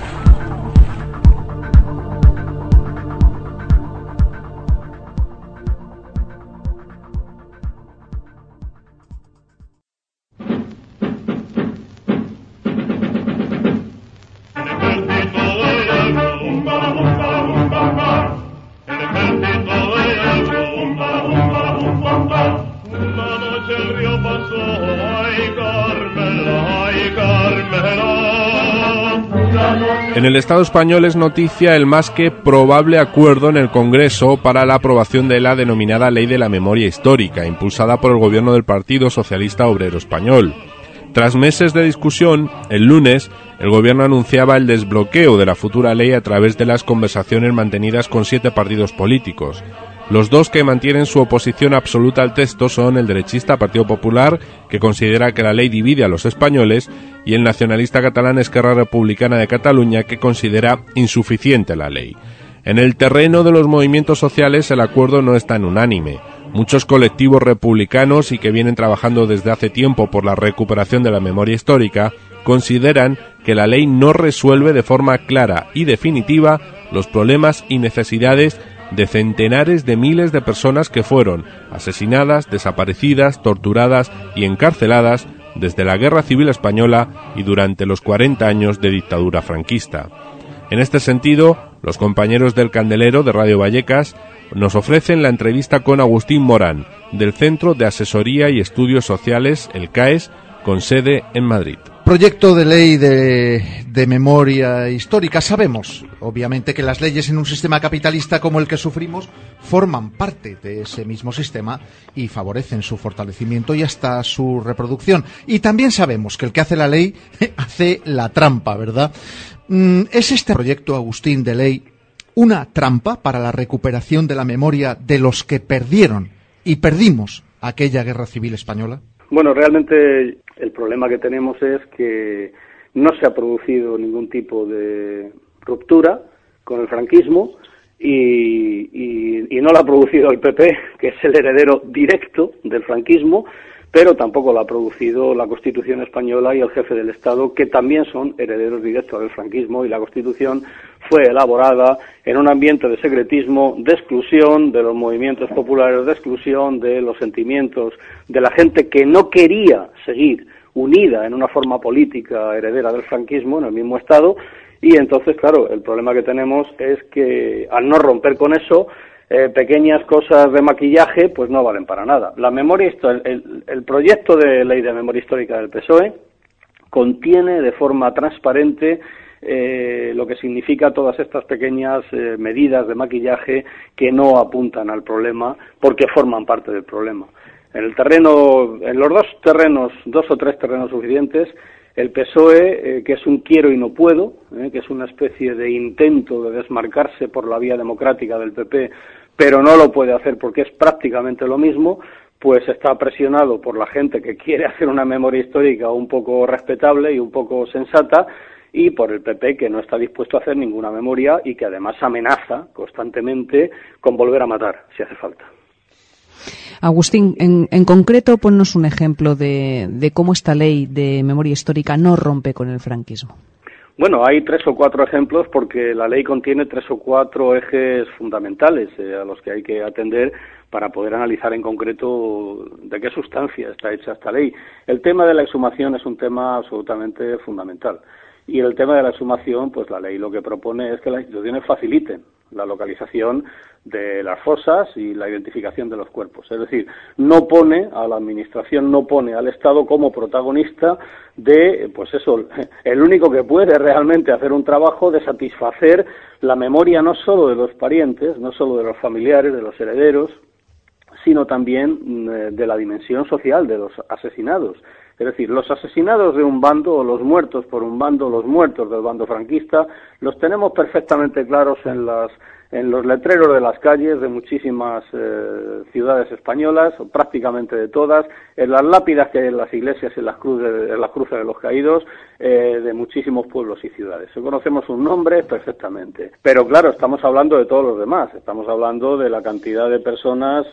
En el Estado español es noticia el más que probable acuerdo en el Congreso para la aprobación de la denominada Ley de la Memoria Histórica, impulsada por el gobierno del Partido Socialista Obrero Español. Tras meses de discusión, el lunes, el gobierno anunciaba el desbloqueo de la futura ley a través de las conversaciones mantenidas con siete partidos políticos. Los dos que mantienen su oposición absoluta al texto son el derechista Partido Popular, que considera que la ley divide a los españoles, y el nacionalista catalán Esquerra Republicana de Cataluña, que considera insuficiente la ley. En el terreno de los movimientos sociales el acuerdo no es tan unánime. Muchos colectivos republicanos y que vienen trabajando desde hace tiempo por la recuperación de la memoria histórica consideran que la ley no resuelve de forma clara y definitiva los problemas y necesidades de centenares de miles de personas que fueron asesinadas, desaparecidas, torturadas y encarceladas desde la Guerra Civil Española y durante los cuarenta años de dictadura franquista. En este sentido, los compañeros del Candelero de Radio Vallecas nos ofrecen la entrevista con Agustín Morán, del Centro de Asesoría y Estudios Sociales, el C A E S, con sede en Madrid. Proyecto de ley de, de memoria histórica. Sabemos, obviamente, que las leyes en un sistema capitalista como el que sufrimos forman parte de ese mismo sistema y favorecen su fortalecimiento y hasta su reproducción. Y también sabemos que el que hace la ley hace la trampa, ¿verdad? ¿Es este proyecto, Agustín, de ley una trampa para la recuperación de la memoria de los que perdieron y perdimos aquella guerra civil española? Bueno, realmente el problema que tenemos es que no se ha producido ningún tipo de ruptura con el franquismo y, y, y no la ha producido el P P, que es el heredero directo del franquismo, pero tampoco la ha producido la Constitución española y el jefe del Estado, que también son herederos directos del franquismo, y la Constitución fue elaborada en un ambiente de secretismo, de exclusión de los movimientos populares, de exclusión de los sentimientos de la gente que no quería seguir unida en una forma política heredera del franquismo en el mismo Estado, y entonces, claro, el problema que tenemos es que al no romper con eso, Eh, pequeñas cosas de maquillaje pues no valen para nada. La memoria el, el proyecto de ley de memoria histórica del P S O E contiene de forma transparente eh, lo que significa todas estas pequeñas eh, medidas de maquillaje que no apuntan al problema porque forman parte del problema. En el terreno, en los dos terrenos, dos o tres terrenos suficientes, el P S O E, eh, que es un quiero y no puedo, eh, que es una especie de intento de desmarcarse por la vía democrática del P P, pero no lo puede hacer porque es prácticamente lo mismo, pues está presionado por la gente que quiere hacer una memoria histórica un poco respetable y un poco sensata, y por el P P, que no está dispuesto a hacer ninguna memoria y que además amenaza constantemente con volver a matar, si hace falta. Agustín, en, en concreto, ponnos un ejemplo de, de cómo esta ley de memoria histórica no rompe con el franquismo. Bueno, hay tres o cuatro ejemplos porque la ley contiene tres o cuatro ejes fundamentales eh, a los que hay que atender para poder analizar en concreto de qué sustancia está hecha esta ley. El tema de la exhumación es un tema absolutamente fundamental. Y el tema de la exhumación, pues la ley lo que propone es que las instituciones faciliten la localización de las fosas y la identificación de los cuerpos. Es decir, no pone a la Administración, no pone al Estado como protagonista de, pues eso, el único que puede realmente hacer un trabajo de satisfacer la memoria no solo de los parientes, no solo de los familiares, de los herederos, sino también de la dimensión social de los asesinados. Es decir, los asesinados de un bando o los muertos por un bando, los muertos del bando franquista, los tenemos perfectamente claros en las en los letreros de las calles de muchísimas eh, ciudades españolas, o prácticamente de todas, en las lápidas que hay en las iglesias, en las cruces, en las cruces de los caídos, eh, de muchísimos pueblos y ciudades. Conocemos un nombre perfectamente. Pero claro, estamos hablando de todos los demás. Estamos hablando de la cantidad de personas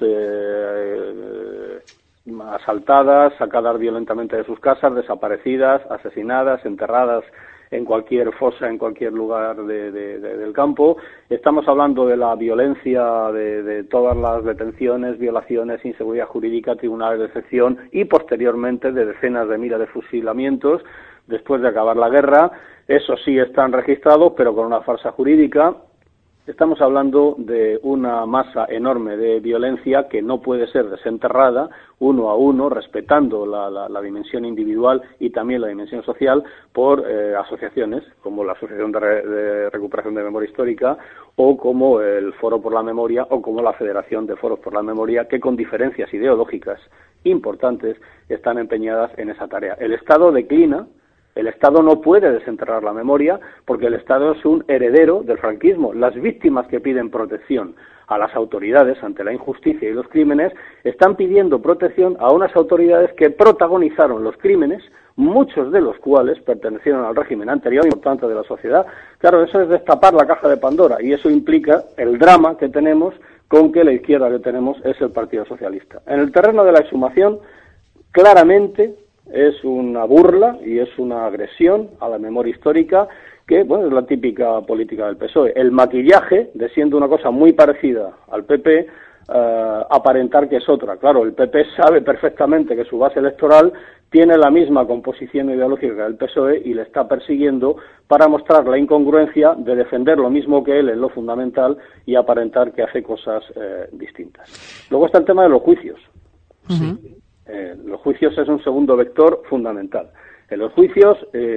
eh, asaltadas, sacadas violentamente de sus casas, desaparecidas, asesinadas, enterradas en cualquier fosa, en cualquier lugar de, de, de, del campo. Estamos hablando de la violencia, de, de todas las detenciones, violaciones, inseguridad jurídica, tribunales de excepción y posteriormente de decenas de miles de fusilamientos después de acabar la guerra. Eso sí están registrados, pero con una farsa jurídica. Estamos hablando de una masa enorme de violencia que no puede ser desenterrada uno a uno, respetando la, la, la dimensión individual y también la dimensión social por eh, asociaciones como la Asociación de, Re de Recuperación de Memoria Histórica o como el Foro por la Memoria o como la Federación de Foros por la Memoria, que con diferencias ideológicas importantes están empeñadas en esa tarea. El Estado declina. El Estado no puede desenterrar la memoria porque el Estado es un heredero del franquismo. Las víctimas que piden protección a las autoridades ante la injusticia y los crímenes están pidiendo protección a unas autoridades que protagonizaron los crímenes, muchos de los cuales pertenecieron al régimen anterior y importante de la sociedad. Claro, eso es destapar la caja de Pandora y eso implica el drama que tenemos con que la izquierda que tenemos es el Partido Socialista. En el terreno de la exhumación, claramente es una burla y es una agresión a la memoria histórica que, bueno, es la típica política del P S O E. El maquillaje de, siendo una cosa muy parecida al P P, eh, aparentar que es otra. Claro, el P P sabe perfectamente que su base electoral tiene la misma composición ideológica del P S O E y le está persiguiendo para mostrar la incongruencia de defender lo mismo que él en lo fundamental y aparentar que hace cosas eh, distintas. Luego está el tema de los juicios. Sí. Eh, los juicios es un segundo vector fundamental. En los juicios,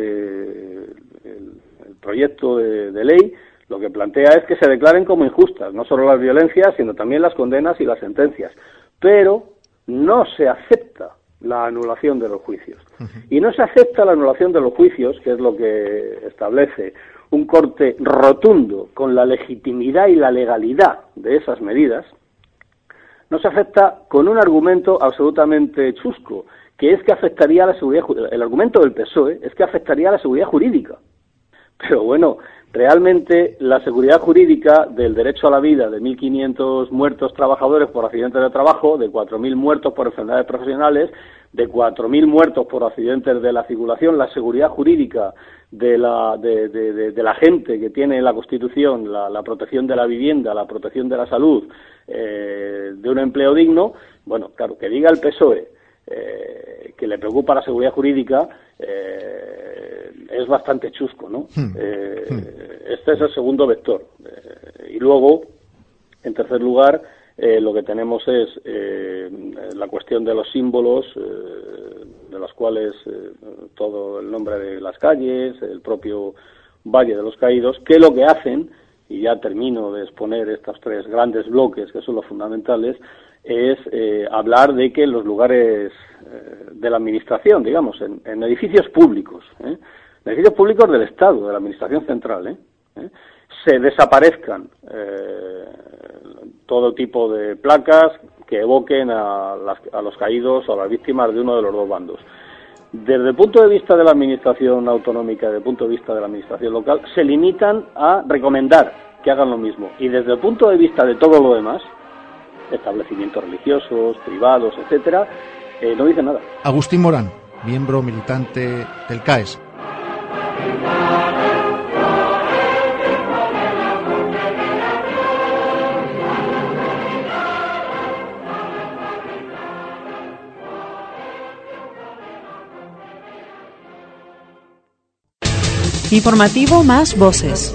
eh, el, el proyecto de, de ley lo que plantea es que se declaren como injustas, no solo las violencias, sino también las condenas y las sentencias. Pero no se acepta la anulación de los juicios. Y no se acepta la anulación de los juicios, que es lo que establece un corte rotundo con la legitimidad y la legalidad de esas medidas. No se acepta con un argumento absolutamente chusco, que es que afectaría a la seguridad jurídica. El argumento del P S O E es que afectaría a la seguridad jurídica. Pero bueno, realmente la seguridad jurídica del derecho a la vida de mil quinientos muertos trabajadores por accidentes de trabajo, de cuatro mil muertos por enfermedades profesionales, de cuatro mil muertos por accidentes de la circulación, la seguridad jurídica de la, de, de, de, de la gente que tiene en la Constitución la, la protección de la vivienda, la protección de la salud, eh, de un empleo digno. Bueno, claro, que diga el P S O E eh, que le preocupa la seguridad jurídica eh, es bastante chusco, ¿no? Hmm. Eh, hmm. Este es el segundo vector. Eh, y luego, en tercer lugar, eh, lo que tenemos es eh, la cuestión de los símbolos, eh, de los cuales eh, todo el nombre de las calles, el propio Valle de los Caídos, que lo que hacen, y ya termino de exponer estos tres grandes bloques que son los fundamentales, es eh, hablar de que en los lugares eh, de la administración, digamos, en, en edificios públicos, ¿eh? en edificios públicos del Estado, de la Administración Central, ¿eh? ¿Eh? se desaparezcan eh, todo tipo de placas que evoquen a, las, a los caídos o a las víctimas de uno de los dos bandos. Desde el punto de vista de la Administración autonómica, desde el punto de vista de la Administración local, se limitan a recomendar que hagan lo mismo. Y desde el punto de vista de todo lo demás, establecimientos religiosos, privados, etcétera, eh, no dice nada. Agustín Morán, miembro militante del C A E S. Informativo Más Voces.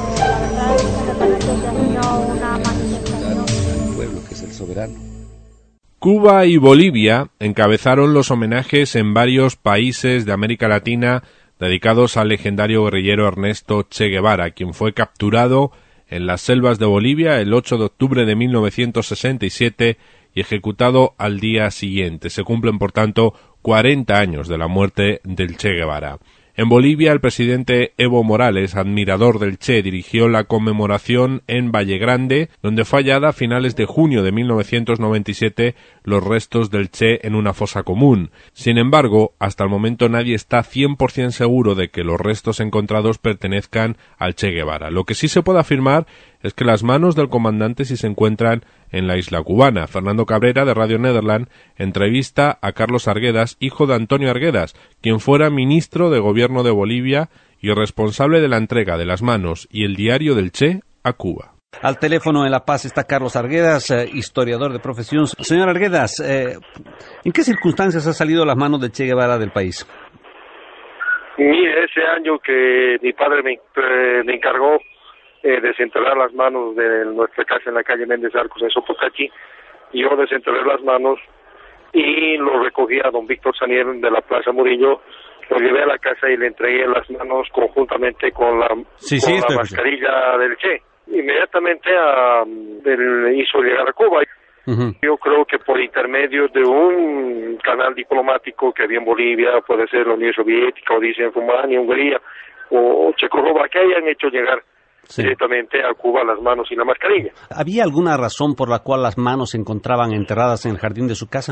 Cuba y Bolivia encabezaron los homenajes en varios países de América Latina dedicados al legendario guerrillero Ernesto Che Guevara, quien fue capturado en las selvas de Bolivia el ocho de octubre de mil novecientos sesenta y siete y ejecutado al día siguiente. Se cumplen, por tanto, cuarenta años de la muerte del Che Guevara. En Bolivia, el presidente Evo Morales, admirador del Che, dirigió la conmemoración en Valle Grande, donde fue hallada a finales de junio de mil novecientos noventa y siete los restos del Che en una fosa común. Sin embargo, hasta el momento nadie está cien por ciento seguro de que los restos encontrados pertenezcan al Che Guevara. Lo que sí se puede afirmar es que las manos del comandante sí se encuentran en la isla cubana. Fernando Cabrera, de Radio Nederland, entrevista a Carlos Arguedas, hijo de Antonio Arguedas, quien fuera ministro de Gobierno de Bolivia y responsable de la entrega de las manos y el diario del Che a Cuba. Al teléfono en La Paz está Carlos Arguedas, eh, historiador de profesión. Señor Arguedas, eh, ¿en qué circunstancias ha salido las manos de Che Guevara del país? Mire, ese año que mi padre me, eh, me encargó Eh, desenterrar las manos de nuestra casa en la calle Méndez Arcos en Sopocachi, yo desenterré las manos y lo recogí a don Víctor Sanier de la Plaza Murillo, lo llevé a la casa y le entregué las manos conjuntamente con la, sí, con sí, la mascarilla del Che. Inmediatamente a, él hizo llegar a Cuba. Uh-huh. Yo creo que por intermedio de un canal diplomático que había en Bolivia, puede ser la Unión Soviética o dicen Rumania, Hungría o Checoslovaquia, hayan hecho llegar Sí. directamente a Cuba las manos y la mascarilla. ¿Había alguna razón por la cual las manos se encontraban enterradas en el jardín de su casa?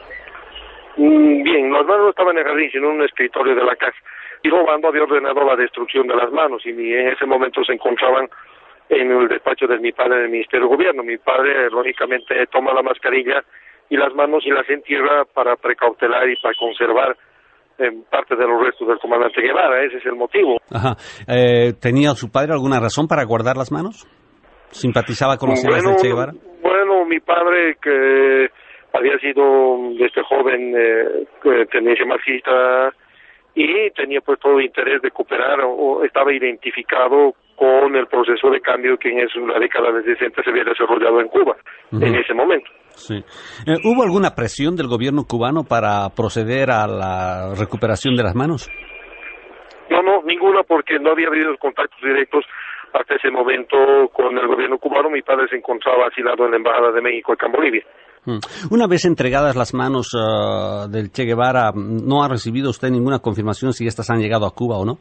Mm, bien, las manos no estaban en el jardín, sino en un escritorio de la casa. Y Robando había ordenado la destrucción de las manos y en ese momento se encontraban en el despacho de mi padre en el Ministerio de Gobierno. Mi padre, lógicamente, toma la mascarilla y las manos y las entierra para precautelar y para conservar en parte de los restos del comandante Guevara. Ese es el motivo. Ajá. Eh, ¿Tenía su padre alguna razón para guardar las manos? ¿Simpatizaba con los ideas bueno, de Che Guevara? Bueno, mi padre, que había sido desde joven eh, tendencia marxista y tenía pues todo interés de cooperar o, o estaba identificado con el proceso de cambio que en la década de sesenta se había desarrollado en Cuba, uh-huh. en ese momento. Sí. Eh, ¿Hubo alguna presión del gobierno cubano para proceder a la recuperación de las manos? No, no, ninguna, porque no había habido contactos directos hasta ese momento con el gobierno cubano. Mi padre se encontraba asilado en la Embajada de México acá en Bolivia. Una vez entregadas las manos uh, del Che Guevara, ¿no ha recibido usted ninguna confirmación si estas han llegado a Cuba o no?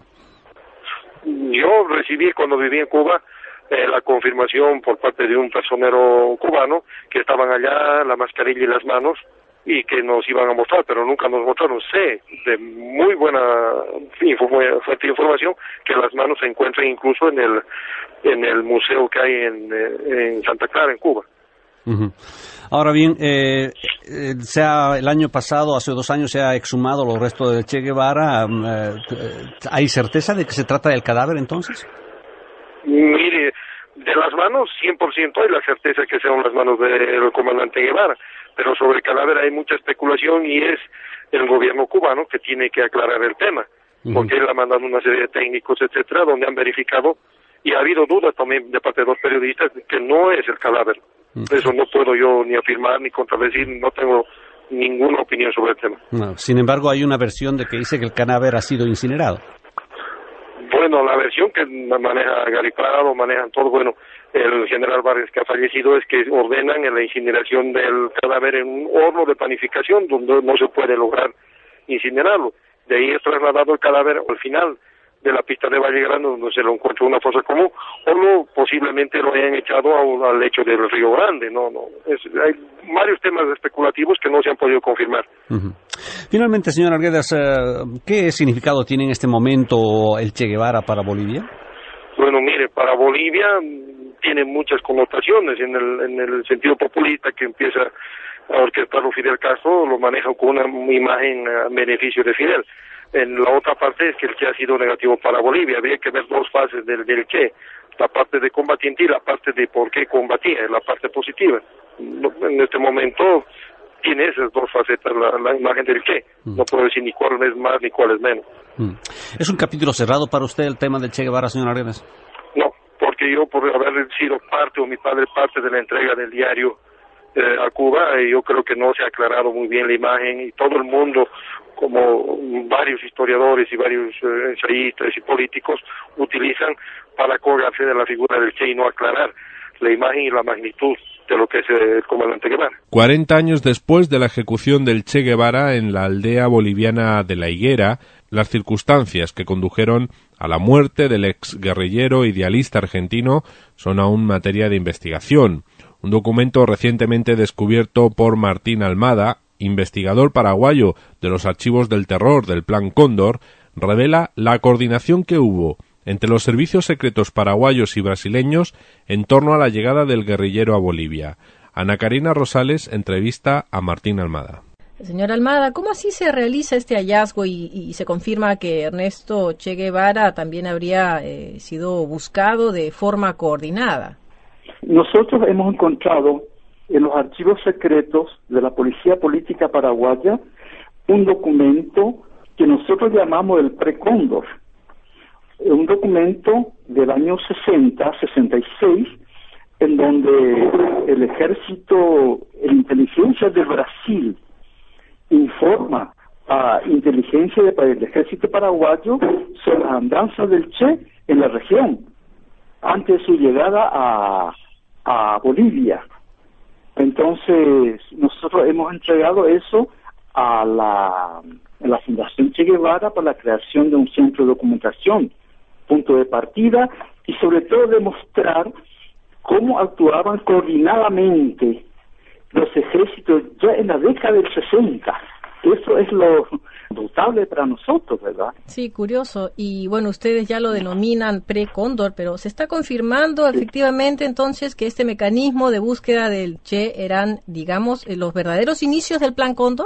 Yo recibí cuando viví en Cuba eh, la confirmación por parte de un personero cubano que estaban allá, la mascarilla y las manos, y que nos iban a mostrar, pero nunca nos mostraron. Sé de muy buena info, fuente de información que las manos se encuentran incluso en el en el museo que hay en, en Santa Clara, en Cuba. Uh-huh. Ahora bien, eh, eh, se ha, el año pasado, hace dos años, se ha exhumado los restos de Che Guevara. Eh, ¿Hay certeza de que se trata del cadáver entonces? Mire, de las manos cien por ciento hay la certeza que sean las manos del comandante Guevara, pero sobre el cadáver hay mucha especulación y es el gobierno cubano que tiene que aclarar el tema, uh-huh. porque él ha mandado una serie de técnicos, etcétera, donde han verificado y ha habido dudas también de parte de los periodistas de que no es el cadáver. Eso no puedo yo ni afirmar ni contradecir, no tengo ninguna opinión sobre el tema. No, sin embargo, hay una versión de que dice que el cadáver ha sido incinerado. Bueno, la versión que maneja Gary Prado, manejan todo, bueno, el general Vargas que ha fallecido es que ordenan la incineración del cadáver en un horno de panificación donde no se puede lograr incinerarlo. De ahí es trasladado el cadáver al final de la pista de Valle Grande, donde se lo encontró una fosa común, o lo, posiblemente lo hayan echado a un, al lecho del Río Grande. No, no, es, hay varios temas especulativos que no se han podido confirmar. Uh-huh. Finalmente, señor Arguedas, ¿qué significado tiene en este momento el Che Guevara para Bolivia? Bueno, mire, para Bolivia tiene muchas connotaciones en el, en el sentido populista que empieza a orquestarlo Fidel Castro, lo maneja con una imagen a beneficio de Fidel. En la otra parte es que el Che ha sido negativo para Bolivia. Habría que ver dos fases del, del Che, la parte de combatiente y la parte de por qué combatía, la parte positiva. En este momento tiene esas dos facetas la, la imagen del Che. No puedo decir ni cuál es más ni cuál es menos. ¿Es un capítulo cerrado para usted el tema del Che Guevara, señor Arguedas? No, porque yo por haber sido parte, o mi padre parte de la entrega del diario eh, a Cuba, eh, yo creo que no se ha aclarado muy bien la imagen y todo el mundo, como varios historiadores y varios eh, ensayistas y políticos, utilizan para colgarse de la figura del Che y no aclarar la imagen y la magnitud de lo que es el comandante Guevara. Cuarenta años después de la ejecución del Che Guevara en la aldea boliviana de La Higuera, las circunstancias que condujeron a la muerte del exguerrillero idealista argentino son aún materia de investigación. Un documento recientemente descubierto por Martín Almada, investigador paraguayo de los archivos del terror del Plan Cóndor, revela la coordinación que hubo entre los servicios secretos paraguayos y brasileños en torno a la llegada del guerrillero a Bolivia. Ana Karina Rosales entrevista a Martín Almada. Señor Almada, ¿cómo así se realiza este hallazgo y, y se confirma que Ernesto Che Guevara también habría eh, sido buscado de forma coordinada? Nosotros hemos encontrado en los archivos secretos de la Policía Política Paraguaya un documento que nosotros llamamos el Precóndor. Un documento del año sesenta, sesenta y seis, en donde el ejército, la inteligencia de Brasil informa a inteligencia del ejército paraguayo sobre las andanzas del Che en la región, antes de su llegada a, a Bolivia. Entonces, nosotros hemos entregado eso a la, a la Fundación Che Guevara para la creación de un centro de documentación, punto de partida, y sobre todo demostrar cómo actuaban coordinadamente los ejércitos ya en la década del sesenta. Eso es lo notable para nosotros, ¿verdad? Sí, curioso. Y bueno, ustedes ya lo denominan pre-Cóndor, pero ¿se está confirmando sí. efectivamente entonces que este mecanismo de búsqueda del Che eran, digamos, los verdaderos inicios del Plan Cóndor?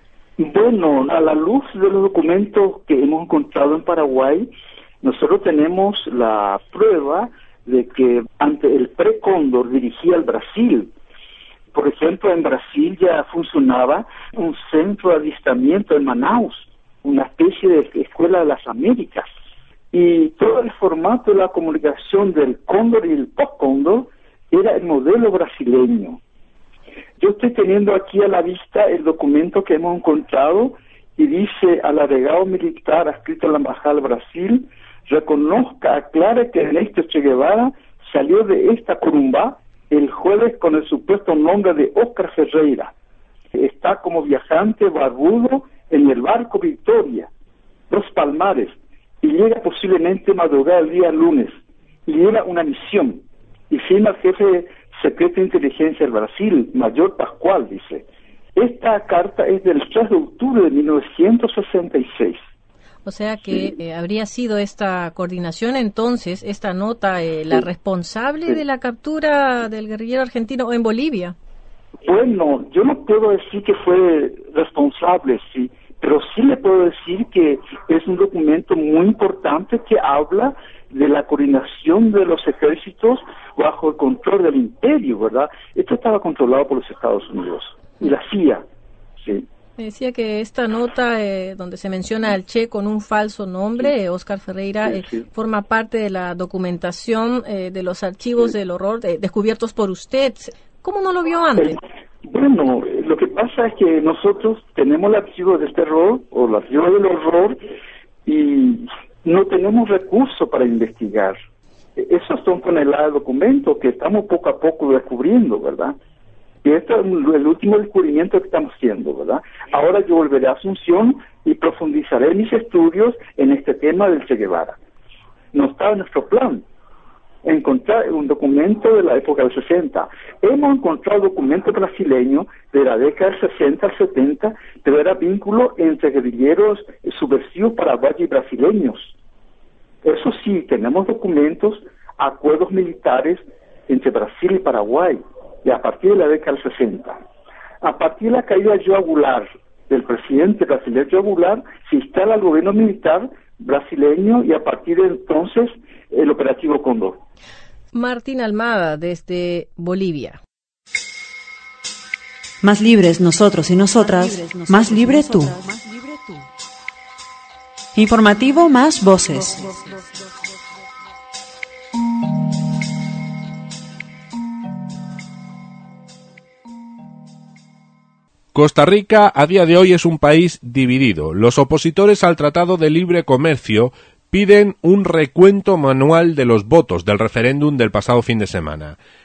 Bueno, a la luz de los documentos que hemos encontrado en Paraguay, nosotros tenemos la prueba de que ante el pre-Cóndor dirigía al Brasil. Por ejemplo, en Brasil ya funcionaba un centro de adiestramiento en Manaus, una especie de escuela de las Américas. Y todo el formato de la comunicación del Cóndor y el post-Cóndor era el modelo brasileño. Yo estoy teniendo aquí a la vista el documento que hemos encontrado y dice al agregado militar adscrito a la Embajada del Brasil: reconozca, aclare que Ernesto Che Guevara salió de esta Corumbá el jueves con el supuesto nombre de Óscar Ferreira. Está como viajante barbudo en el barco Victoria, Los Palmares, y llega posiblemente madrugada el día lunes. Y lleva una misión. Y firma el jefe secreto de inteligencia del Brasil, Mayor Pascual, dice. Esta carta es del tres de octubre de mil novecientos sesenta y seis. O sea que sí. eh, habría sido esta coordinación entonces, esta nota, eh, la sí. responsable sí. de la captura del guerrillero argentino en Bolivia. Bueno, yo no puedo decir que fue responsable, sí, pero sí le puedo decir que es un documento muy importante que habla de la coordinación de los ejércitos bajo el control del imperio, ¿verdad? Esto estaba controlado por los Estados Unidos y la C I A, sí. Me decía que esta nota eh, donde se menciona al Che con un falso nombre, sí. Óscar Ferreira, sí, sí. Eh, forma parte de la documentación eh, de los archivos sí. del horror eh, descubiertos por usted. ¿Cómo no lo vio antes? Eh, bueno, lo que pasa es que nosotros tenemos el archivo del terror o el archivo del horror y no tenemos recursos para investigar. Esos son toneladas de documentos que estamos poco a poco descubriendo, ¿verdad? Y este es el último descubrimiento que estamos haciendo, ¿verdad? Ahora yo volveré a Asunción y profundizaré mis estudios en este tema del Che Guevara. No está en nuestro plan encontrar un documento de la época del sesenta. Hemos encontrado documentos brasileños de la década del sesenta al setenta, pero era vínculo entre guerrilleros subversivos paraguayos y brasileños. Eso sí, tenemos documentos, acuerdos militares entre Brasil y Paraguay, y a partir de la década del sesenta. A partir de la caída de João Goulart, del presidente brasileño João Goulart, se instala el gobierno militar brasileño y a partir de entonces el operativo Cóndor. Martín Almada, desde Bolivia. Más libres nosotros y nosotras, más, nosotros más libre tú. Más libre tú. Informativo Más Voces. Costa Rica a día de hoy es un país dividido. Los opositores al Tratado de Libre Comercio piden un recuento manual de los votos del referéndum del pasado fin de semana.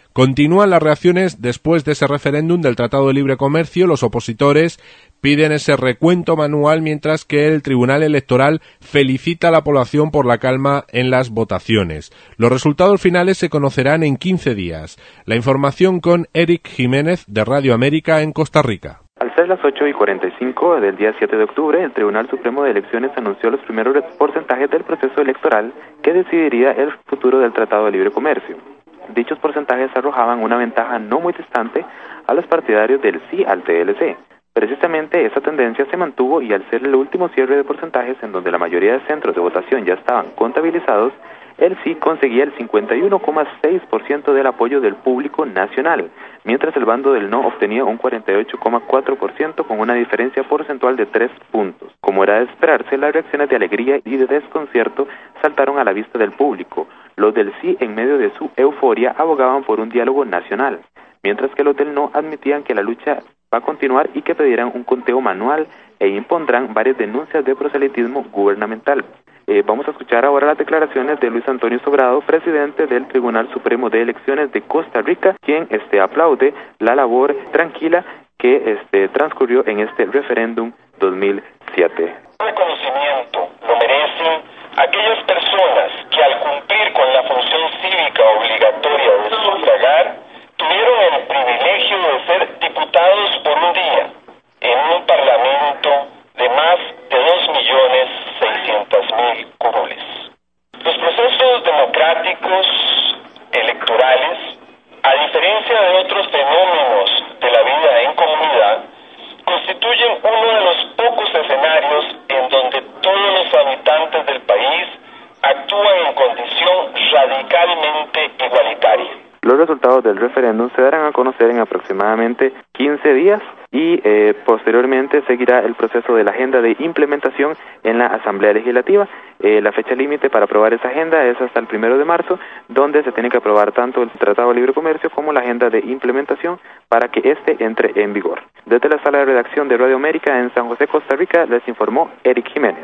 Continúan las reacciones después de ese referéndum del Tratado de Libre Comercio. Los opositores piden ese recuento manual, mientras que el Tribunal Electoral felicita a la población por la calma en las votaciones. Los resultados finales se conocerán en quince días. La información con Eric Jiménez de Radio América en Costa Rica. Al ser las ocho y cuarenta y cinco del día siete de octubre, el Tribunal Supremo de Elecciones anunció los primeros porcentajes del proceso electoral que decidiría el futuro del Tratado de Libre Comercio. Dichos porcentajes arrojaban una ventaja no muy distante a los partidarios del sí al T L C. Precisamente esa tendencia se mantuvo, y al ser el último cierre de porcentajes en donde la mayoría de centros de votación ya estaban contabilizados, el sí conseguía el cincuenta y uno coma seis por ciento del apoyo del público nacional, mientras el bando del no obtenía un cuarenta y ocho coma cuatro por ciento con una diferencia porcentual de tres puntos. Como era de esperarse, las reacciones de alegría y de desconcierto saltaron a la vista del público. Los del sí, en medio de su euforia, abogaban por un diálogo nacional, mientras que los del no admitían que la lucha va a continuar y que pedirán un conteo manual e impondrán varias denuncias de proselitismo gubernamental. Eh, vamos a escuchar ahora las declaraciones de Luis Antonio Sobrado, presidente del Tribunal Supremo de Elecciones de Costa Rica, quien este, aplaude la labor tranquila que este, transcurrió en este referéndum dos mil siete. Reconocimiento lo merecen aquellas personas que, al cumplir con la función cívica obligatoria de sufragar, tuvieron el privilegio de ser diputados por un día en un parlamento de más de dos millones seiscientos mil curules. Los procesos democráticos electorales, a diferencia de otros fenómenos de la vida en comunidad, constituyen uno de los pocos escenarios en donde todos los habitantes del país actúan en condición radicalmente igualitaria. Los resultados del referéndum se darán a conocer en aproximadamente quince días y eh, posteriormente seguirá el proceso de la agenda de implementación en la Asamblea Legislativa. Eh, la fecha límite para aprobar esa agenda es hasta el primero de marzo, donde se tiene que aprobar tanto el Tratado de Libre Comercio como la agenda de implementación para que éste entre en vigor. Desde la sala de redacción de Radio América en San José, Costa Rica, les informó Eric Jiménez.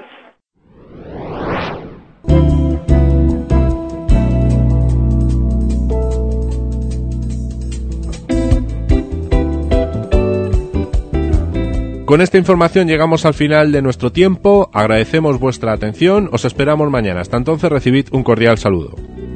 Con esta información llegamos al final de nuestro tiempo. Agradecemos vuestra atención. Os esperamos mañana. Hasta entonces, recibid un cordial saludo.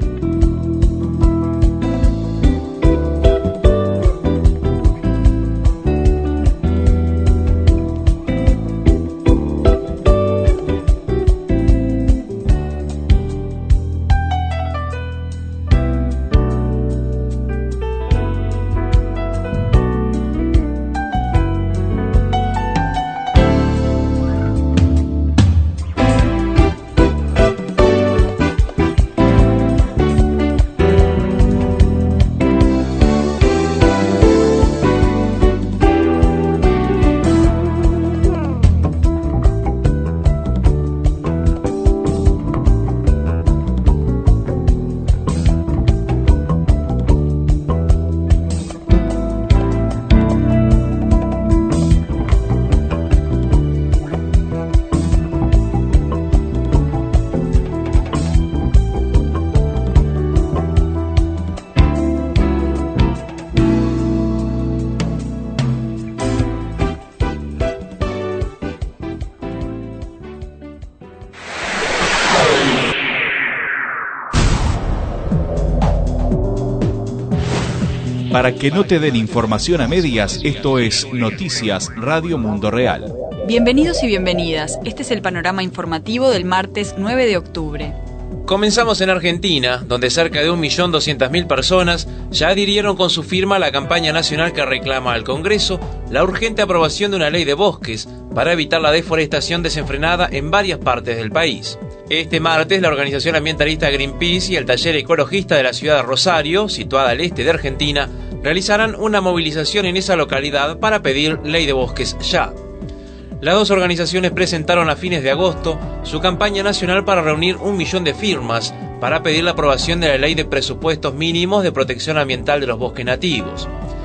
Para que no te den información a medias, esto es Noticias Radio Mundo Real. Bienvenidos y bienvenidas. Este es el panorama informativo del martes nueve de octubre. Comenzamos en Argentina, donde cerca de un millón doscientas mil personas ya adhirieron con su firma a la campaña nacional que reclama al Congreso la urgente aprobación de una ley de bosques para evitar la deforestación desenfrenada en varias partes del país. Este martes, la organización ambientalista Greenpeace y el taller ecologista de la ciudad de Rosario, situada al este de Argentina, realizarán una movilización en esa localidad para pedir ley de bosques ya. Las dos organizaciones presentaron a fines de agosto su campaña nacional para reunir un millón de firmas para pedir la aprobación de la Ley de Presupuestos Mínimos de Protección Ambiental de los Bosques Nativos.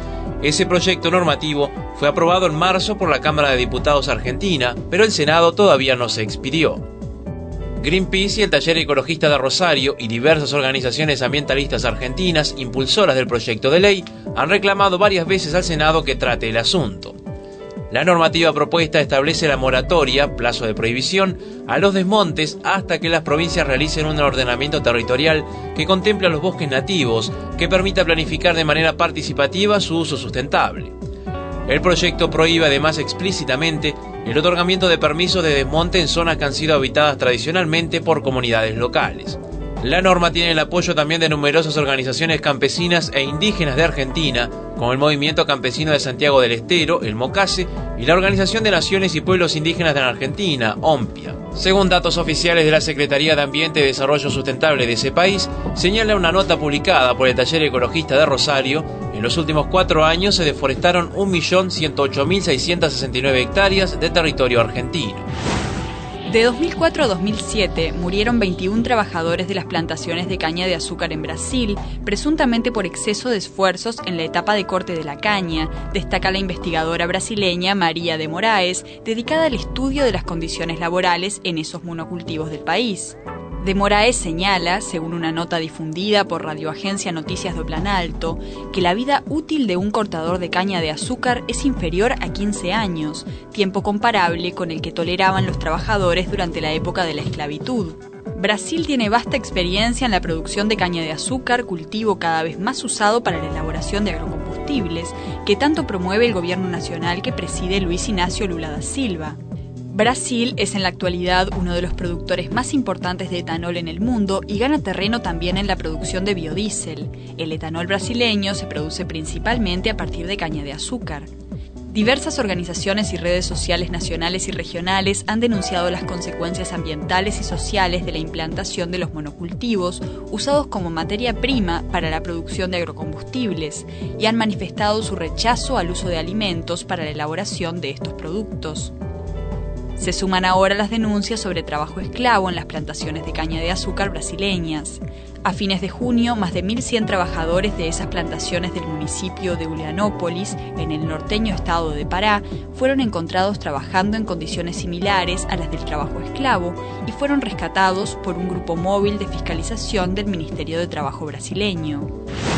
Ese proyecto normativo fue aprobado en marzo por la Cámara de Diputados argentina, pero el Senado todavía no se expidió. Greenpeace y el Taller Ecologista de Rosario y diversas organizaciones ambientalistas argentinas, impulsoras del proyecto de ley, han reclamado varias veces al Senado que trate el asunto. La normativa propuesta establece la moratoria, plazo de prohibición, a los desmontes hasta que las provincias realicen un ordenamiento territorial que contemple a los bosques nativos, que permita planificar de manera participativa su uso sustentable. El proyecto prohíbe además explícitamente el otorgamiento de permisos de desmonte en zonas que han sido habitadas tradicionalmente por comunidades locales. La norma tiene el apoyo también de numerosas organizaciones campesinas e indígenas de Argentina, como el Movimiento Campesino de Santiago del Estero, el MOCASE, y la Organización de Naciones y Pueblos Indígenas de la Argentina, OMPIA. Según datos oficiales de la Secretaría de Ambiente y Desarrollo Sustentable de ese país, señala una nota publicada por el Taller Ecologista de Rosario, en los últimos cuatro años se deforestaron un millón ciento ocho mil seiscientas sesenta y nueve hectáreas de territorio argentino. De dos mil cuatro a dos mil siete murieron veintiún trabajadores de las plantaciones de caña de azúcar en Brasil, presuntamente por exceso de esfuerzos en la etapa de corte de la caña, destaca la investigadora brasileña María de Moraes, dedicada al estudio de las condiciones laborales en esos monocultivos del país. De Moraes señala, según una nota difundida por Radio Agencia Noticias do Planalto, que la vida útil de un cortador de caña de azúcar es inferior a quince años, tiempo comparable con el que toleraban los trabajadores durante la época de la esclavitud. Brasil tiene vasta experiencia en la producción de caña de azúcar, cultivo cada vez más usado para la elaboración de agrocombustibles, que tanto promueve el gobierno nacional que preside Luis Inácio Lula da Silva. Brasil es en la actualidad uno de los productores más importantes de etanol en el mundo y gana terreno también en la producción de biodiesel. El etanol brasileño se produce principalmente a partir de caña de azúcar. Diversas organizaciones y redes sociales nacionales y regionales han denunciado las consecuencias ambientales y sociales de la implantación de los monocultivos usados como materia prima para la producción de agrocombustibles y han manifestado su rechazo al uso de alimentos para la elaboración de estos productos. Se suman ahora las denuncias sobre trabajo esclavo en las plantaciones de caña de azúcar brasileñas. A fines de junio, más de mil cien trabajadores de esas plantaciones del municipio de Ulianópolis, en el norteño estado de Pará, fueron encontrados trabajando en condiciones similares a las del trabajo esclavo y fueron rescatados por un grupo móvil de fiscalización del Ministerio de Trabajo brasileño.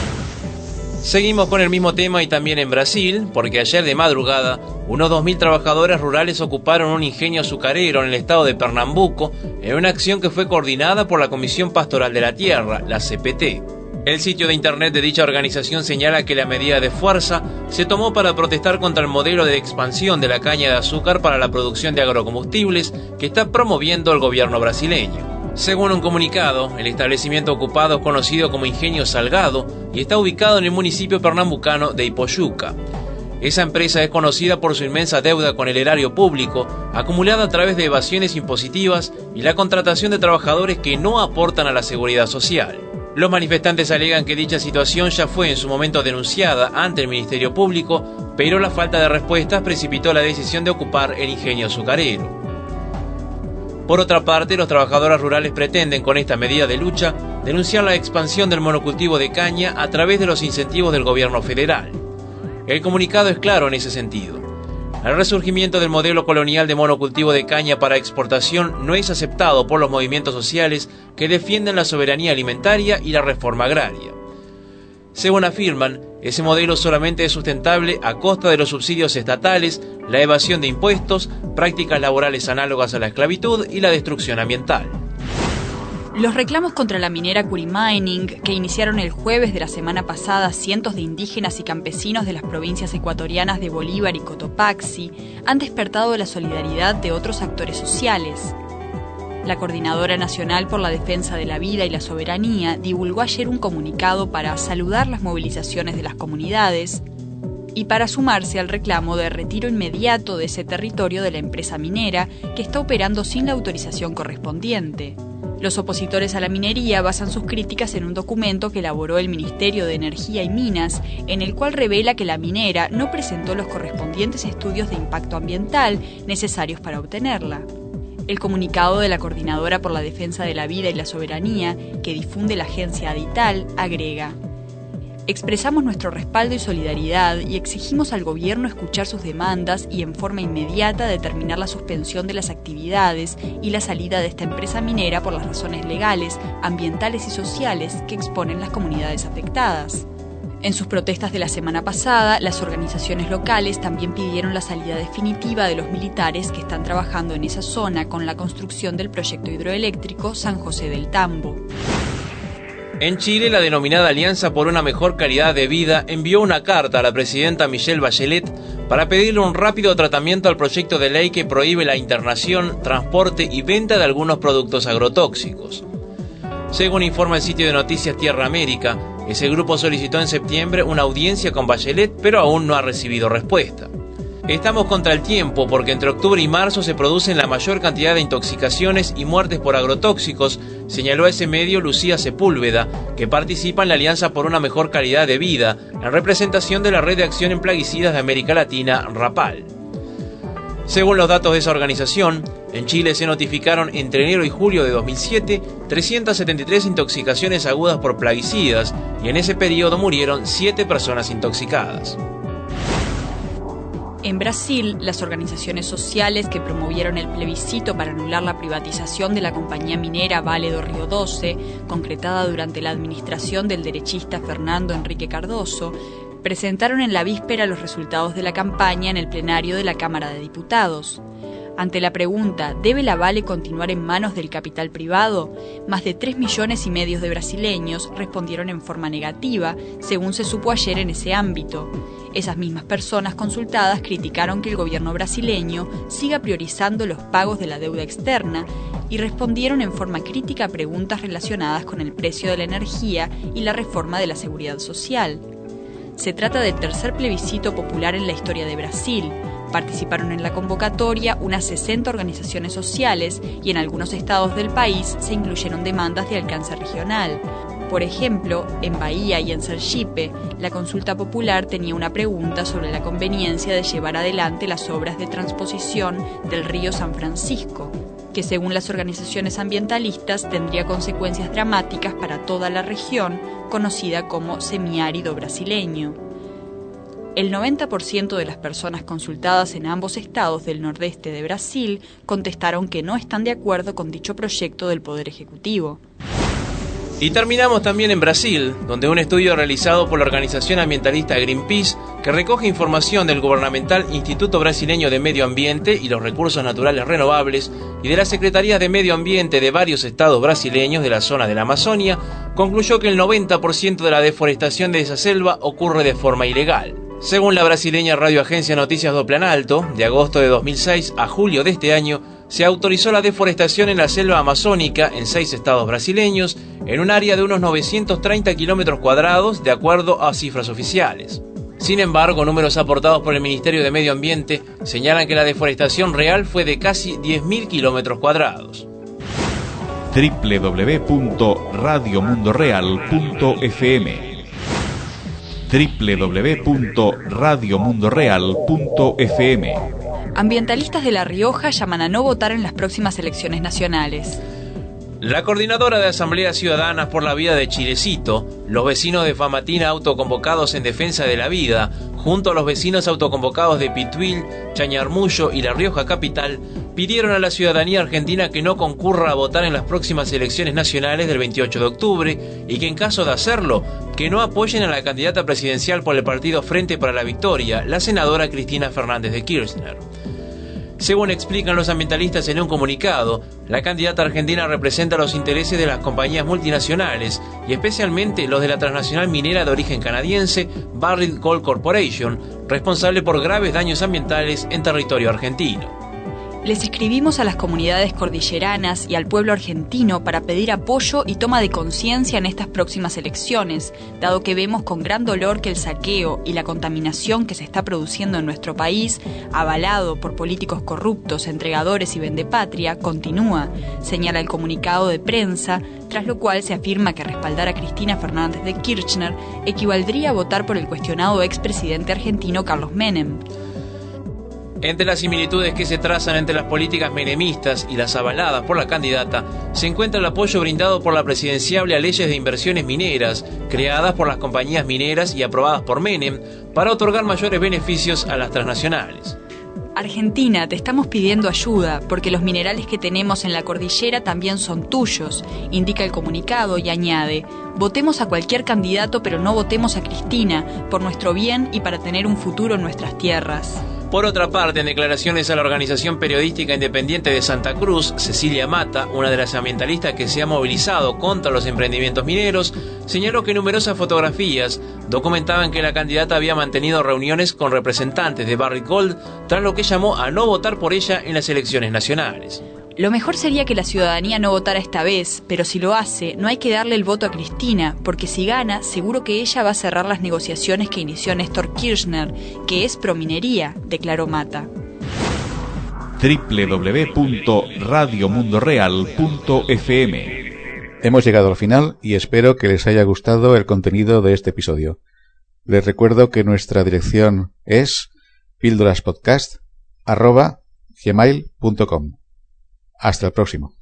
Seguimos con el mismo tema y también en Brasil, porque ayer de madrugada, unos dos mil trabajadores rurales ocuparon un ingenio azucarero en el estado de Pernambuco en una acción que fue coordinada por la Comisión Pastoral de la Tierra, la C P T. El sitio de internet de dicha organización señala que la medida de fuerza se tomó para protestar contra el modelo de expansión de la caña de azúcar para la producción de agrocombustibles que está promoviendo el gobierno brasileño. Según un comunicado, el establecimiento ocupado es conocido como Ingenio Salgado y está ubicado en el municipio pernambucano de Ipoyuca. Esa empresa es conocida por su inmensa deuda con el erario público, acumulada a través de evasiones impositivas y la contratación de trabajadores que no aportan a la seguridad social. Los manifestantes alegan que dicha situación ya fue en su momento denunciada ante el Ministerio Público, pero la falta de respuestas precipitó la decisión de ocupar el ingenio azucarero. Por otra parte, los trabajadores rurales pretenden, con esta medida de lucha, denunciar la expansión del monocultivo de caña a través de los incentivos del gobierno federal. El comunicado es claro en ese sentido. El resurgimiento del modelo colonial de monocultivo de caña para exportación no es aceptado por los movimientos sociales que defienden la soberanía alimentaria y la reforma agraria. Según afirman, ese modelo solamente es sustentable a costa de los subsidios estatales, la evasión de impuestos, prácticas laborales análogas a la esclavitud y la destrucción ambiental. Los reclamos contra la minera Curimining, que iniciaron el jueves de la semana pasada cientos de indígenas y campesinos de las provincias ecuatorianas de Bolívar y Cotopaxi, han despertado la solidaridad de otros actores sociales. La Coordinadora Nacional por la Defensa de la Vida y la Soberanía divulgó ayer un comunicado para saludar las movilizaciones de las comunidades y para sumarse al reclamo de retiro inmediato de ese territorio de la empresa minera que está operando sin la autorización correspondiente. Los opositores a la minería basan sus críticas en un documento que elaboró el Ministerio de Energía y Minas, en el cual revela que la minera no presentó los correspondientes estudios de impacto ambiental necesarios para obtenerla. El comunicado de la Coordinadora por la Defensa de la Vida y la Soberanía, que difunde la agencia Adital, agrega: Expresamos nuestro respaldo y solidaridad y exigimos al gobierno escuchar sus demandas y en forma inmediata determinar la suspensión de las actividades y la salida de esta empresa minera por las razones legales, ambientales y sociales que exponen las comunidades afectadas. En sus protestas de la semana pasada, las organizaciones locales también pidieron la salida definitiva de los militares que están trabajando en esa zona con la construcción del proyecto hidroeléctrico San José del Tambo. En Chile, la denominada Alianza por una Mejor Calidad de Vida envió una carta a la presidenta Michelle Bachelet para pedirle un rápido tratamiento al proyecto de ley que prohíbe la internación, transporte y venta de algunos productos agrotóxicos. Según informa el sitio de noticias Tierra América, ese grupo solicitó en septiembre una audiencia con Bachelet, pero aún no ha recibido respuesta. Estamos contra el tiempo porque entre octubre y marzo se producen la mayor cantidad de intoxicaciones y muertes por agrotóxicos, señaló a ese medio Lucía Sepúlveda, que participa en la Alianza por una Mejor Calidad de Vida, en representación de la Red de Acción en Plaguicidas de América Latina, RAPAL. Según los datos de esa organización, en Chile se notificaron entre enero y julio de dos mil siete trescientas setenta y tres intoxicaciones agudas por plaguicidas y en ese periodo murieron siete personas intoxicadas. En Brasil, las organizaciones sociales que promovieron el plebiscito para anular la privatización de la compañía minera Vale do Rio Doce, concretada durante la administración del derechista Fernando Henrique Cardoso, presentaron en la víspera los resultados de la campaña en el plenario de la Cámara de Diputados. Ante la pregunta, ¿debe la Vale continuar en manos del capital privado?, más de tres millones y medio de brasileños respondieron en forma negativa, según se supo ayer en ese ámbito. Esas mismas personas consultadas criticaron que el gobierno brasileño siga priorizando los pagos de la deuda externa y respondieron en forma crítica a preguntas relacionadas con el precio de la energía y la reforma de la seguridad social. Se trata del tercer plebiscito popular en la historia de Brasil. Participaron en la convocatoria unas sesenta organizaciones sociales y en algunos estados del país se incluyeron demandas de alcance regional. Por ejemplo, en Bahía y en Sergipe, la consulta popular tenía una pregunta sobre la conveniencia de llevar adelante las obras de transposición del río San Francisco, que según las organizaciones ambientalistas tendría consecuencias dramáticas para toda la región, conocida como semiárido brasileño. El noventa por ciento de las personas consultadas en ambos estados del nordeste de Brasil contestaron que no están de acuerdo con dicho proyecto del Poder Ejecutivo. Y terminamos también en Brasil, donde un estudio realizado por la organización ambientalista Greenpeace, que recoge información del gubernamental Instituto Brasileño de Medio Ambiente y los Recursos Naturales Renovables y de las Secretarías de Medio Ambiente de varios estados brasileños de la zona de la Amazonia, concluyó que el noventa por ciento de la deforestación de esa selva ocurre de forma ilegal. Según la brasileña radioagencia Noticias do Planalto, de agosto de dos mil seis a julio de este año, se autorizó la deforestación en la selva amazónica en seis estados brasileños, en un área de unos novecientos treinta kilómetros cuadrados, de acuerdo a cifras oficiales. Sin embargo, números aportados por el Ministerio de Medio Ambiente señalan que la deforestación real fue de casi diez mil kilómetros cuadrados. doble u doble u doble u punto radio mundo real punto f m doble u doble u doble u punto radio mundo real punto f m. Ambientalistas de La Rioja llaman a no votar en las próximas elecciones nacionales. La coordinadora de Asambleas Ciudadanas por la Vida de Chilecito, los vecinos de Famatina autoconvocados en defensa de la vida, junto a los vecinos autoconvocados de Pituil, Chañarmullo y La Rioja Capital, pidieron a la ciudadanía argentina que no concurra a votar en las próximas elecciones nacionales del veintiocho de octubre y que en caso de hacerlo, que no apoyen a la candidata presidencial por el partido Frente para la Victoria, la senadora Cristina Fernández de Kirchner. Según explican los ambientalistas en un comunicado, la candidata argentina representa los intereses de las compañías multinacionales y especialmente los de la transnacional minera de origen canadiense Barrick Gold Corporation, responsable por graves daños ambientales en territorio argentino. Les escribimos a las comunidades cordilleranas y al pueblo argentino para pedir apoyo y toma de conciencia en estas próximas elecciones, dado que vemos con gran dolor que el saqueo y la contaminación que se está produciendo en nuestro país, avalado por políticos corruptos, entregadores y vendepatria, continúa, señala el comunicado de prensa, tras lo cual se afirma que respaldar a Cristina Fernández de Kirchner equivaldría a votar por el cuestionado expresidente argentino Carlos Menem. Entre las similitudes que se trazan entre las políticas menemistas y las avaladas por la candidata, se encuentra el apoyo brindado por la presidenciable a leyes de inversiones mineras, creadas por las compañías mineras y aprobadas por Menem, para otorgar mayores beneficios a las transnacionales. Argentina, te estamos pidiendo ayuda, porque los minerales que tenemos en la cordillera también son tuyos, indica el comunicado y añade: votemos a cualquier candidato, pero no votemos a Cristina, por nuestro bien y para tener un futuro en nuestras tierras. Por otra parte, en declaraciones a la Organización Periodística Independiente de Santa Cruz, Cecilia Mata, una de las ambientalistas que se ha movilizado contra los emprendimientos mineros, señaló que numerosas fotografías documentaban que la candidata había mantenido reuniones con representantes de Barrick Gold, tras lo que llamó a no votar por ella en las elecciones nacionales. Lo mejor sería que la ciudadanía no votara esta vez, pero si lo hace, no hay que darle el voto a Cristina, porque si gana, seguro que ella va a cerrar las negociaciones que inició Néstor Kirchner, que es prominería, declaró Mata. doble u doble u doble u punto radio mundo real punto efe eme. Hemos llegado al final y espero que les haya gustado el contenido de este episodio. Les recuerdo que nuestra dirección es píldoraspodcast arroba gmail punto com. Hasta el próximo.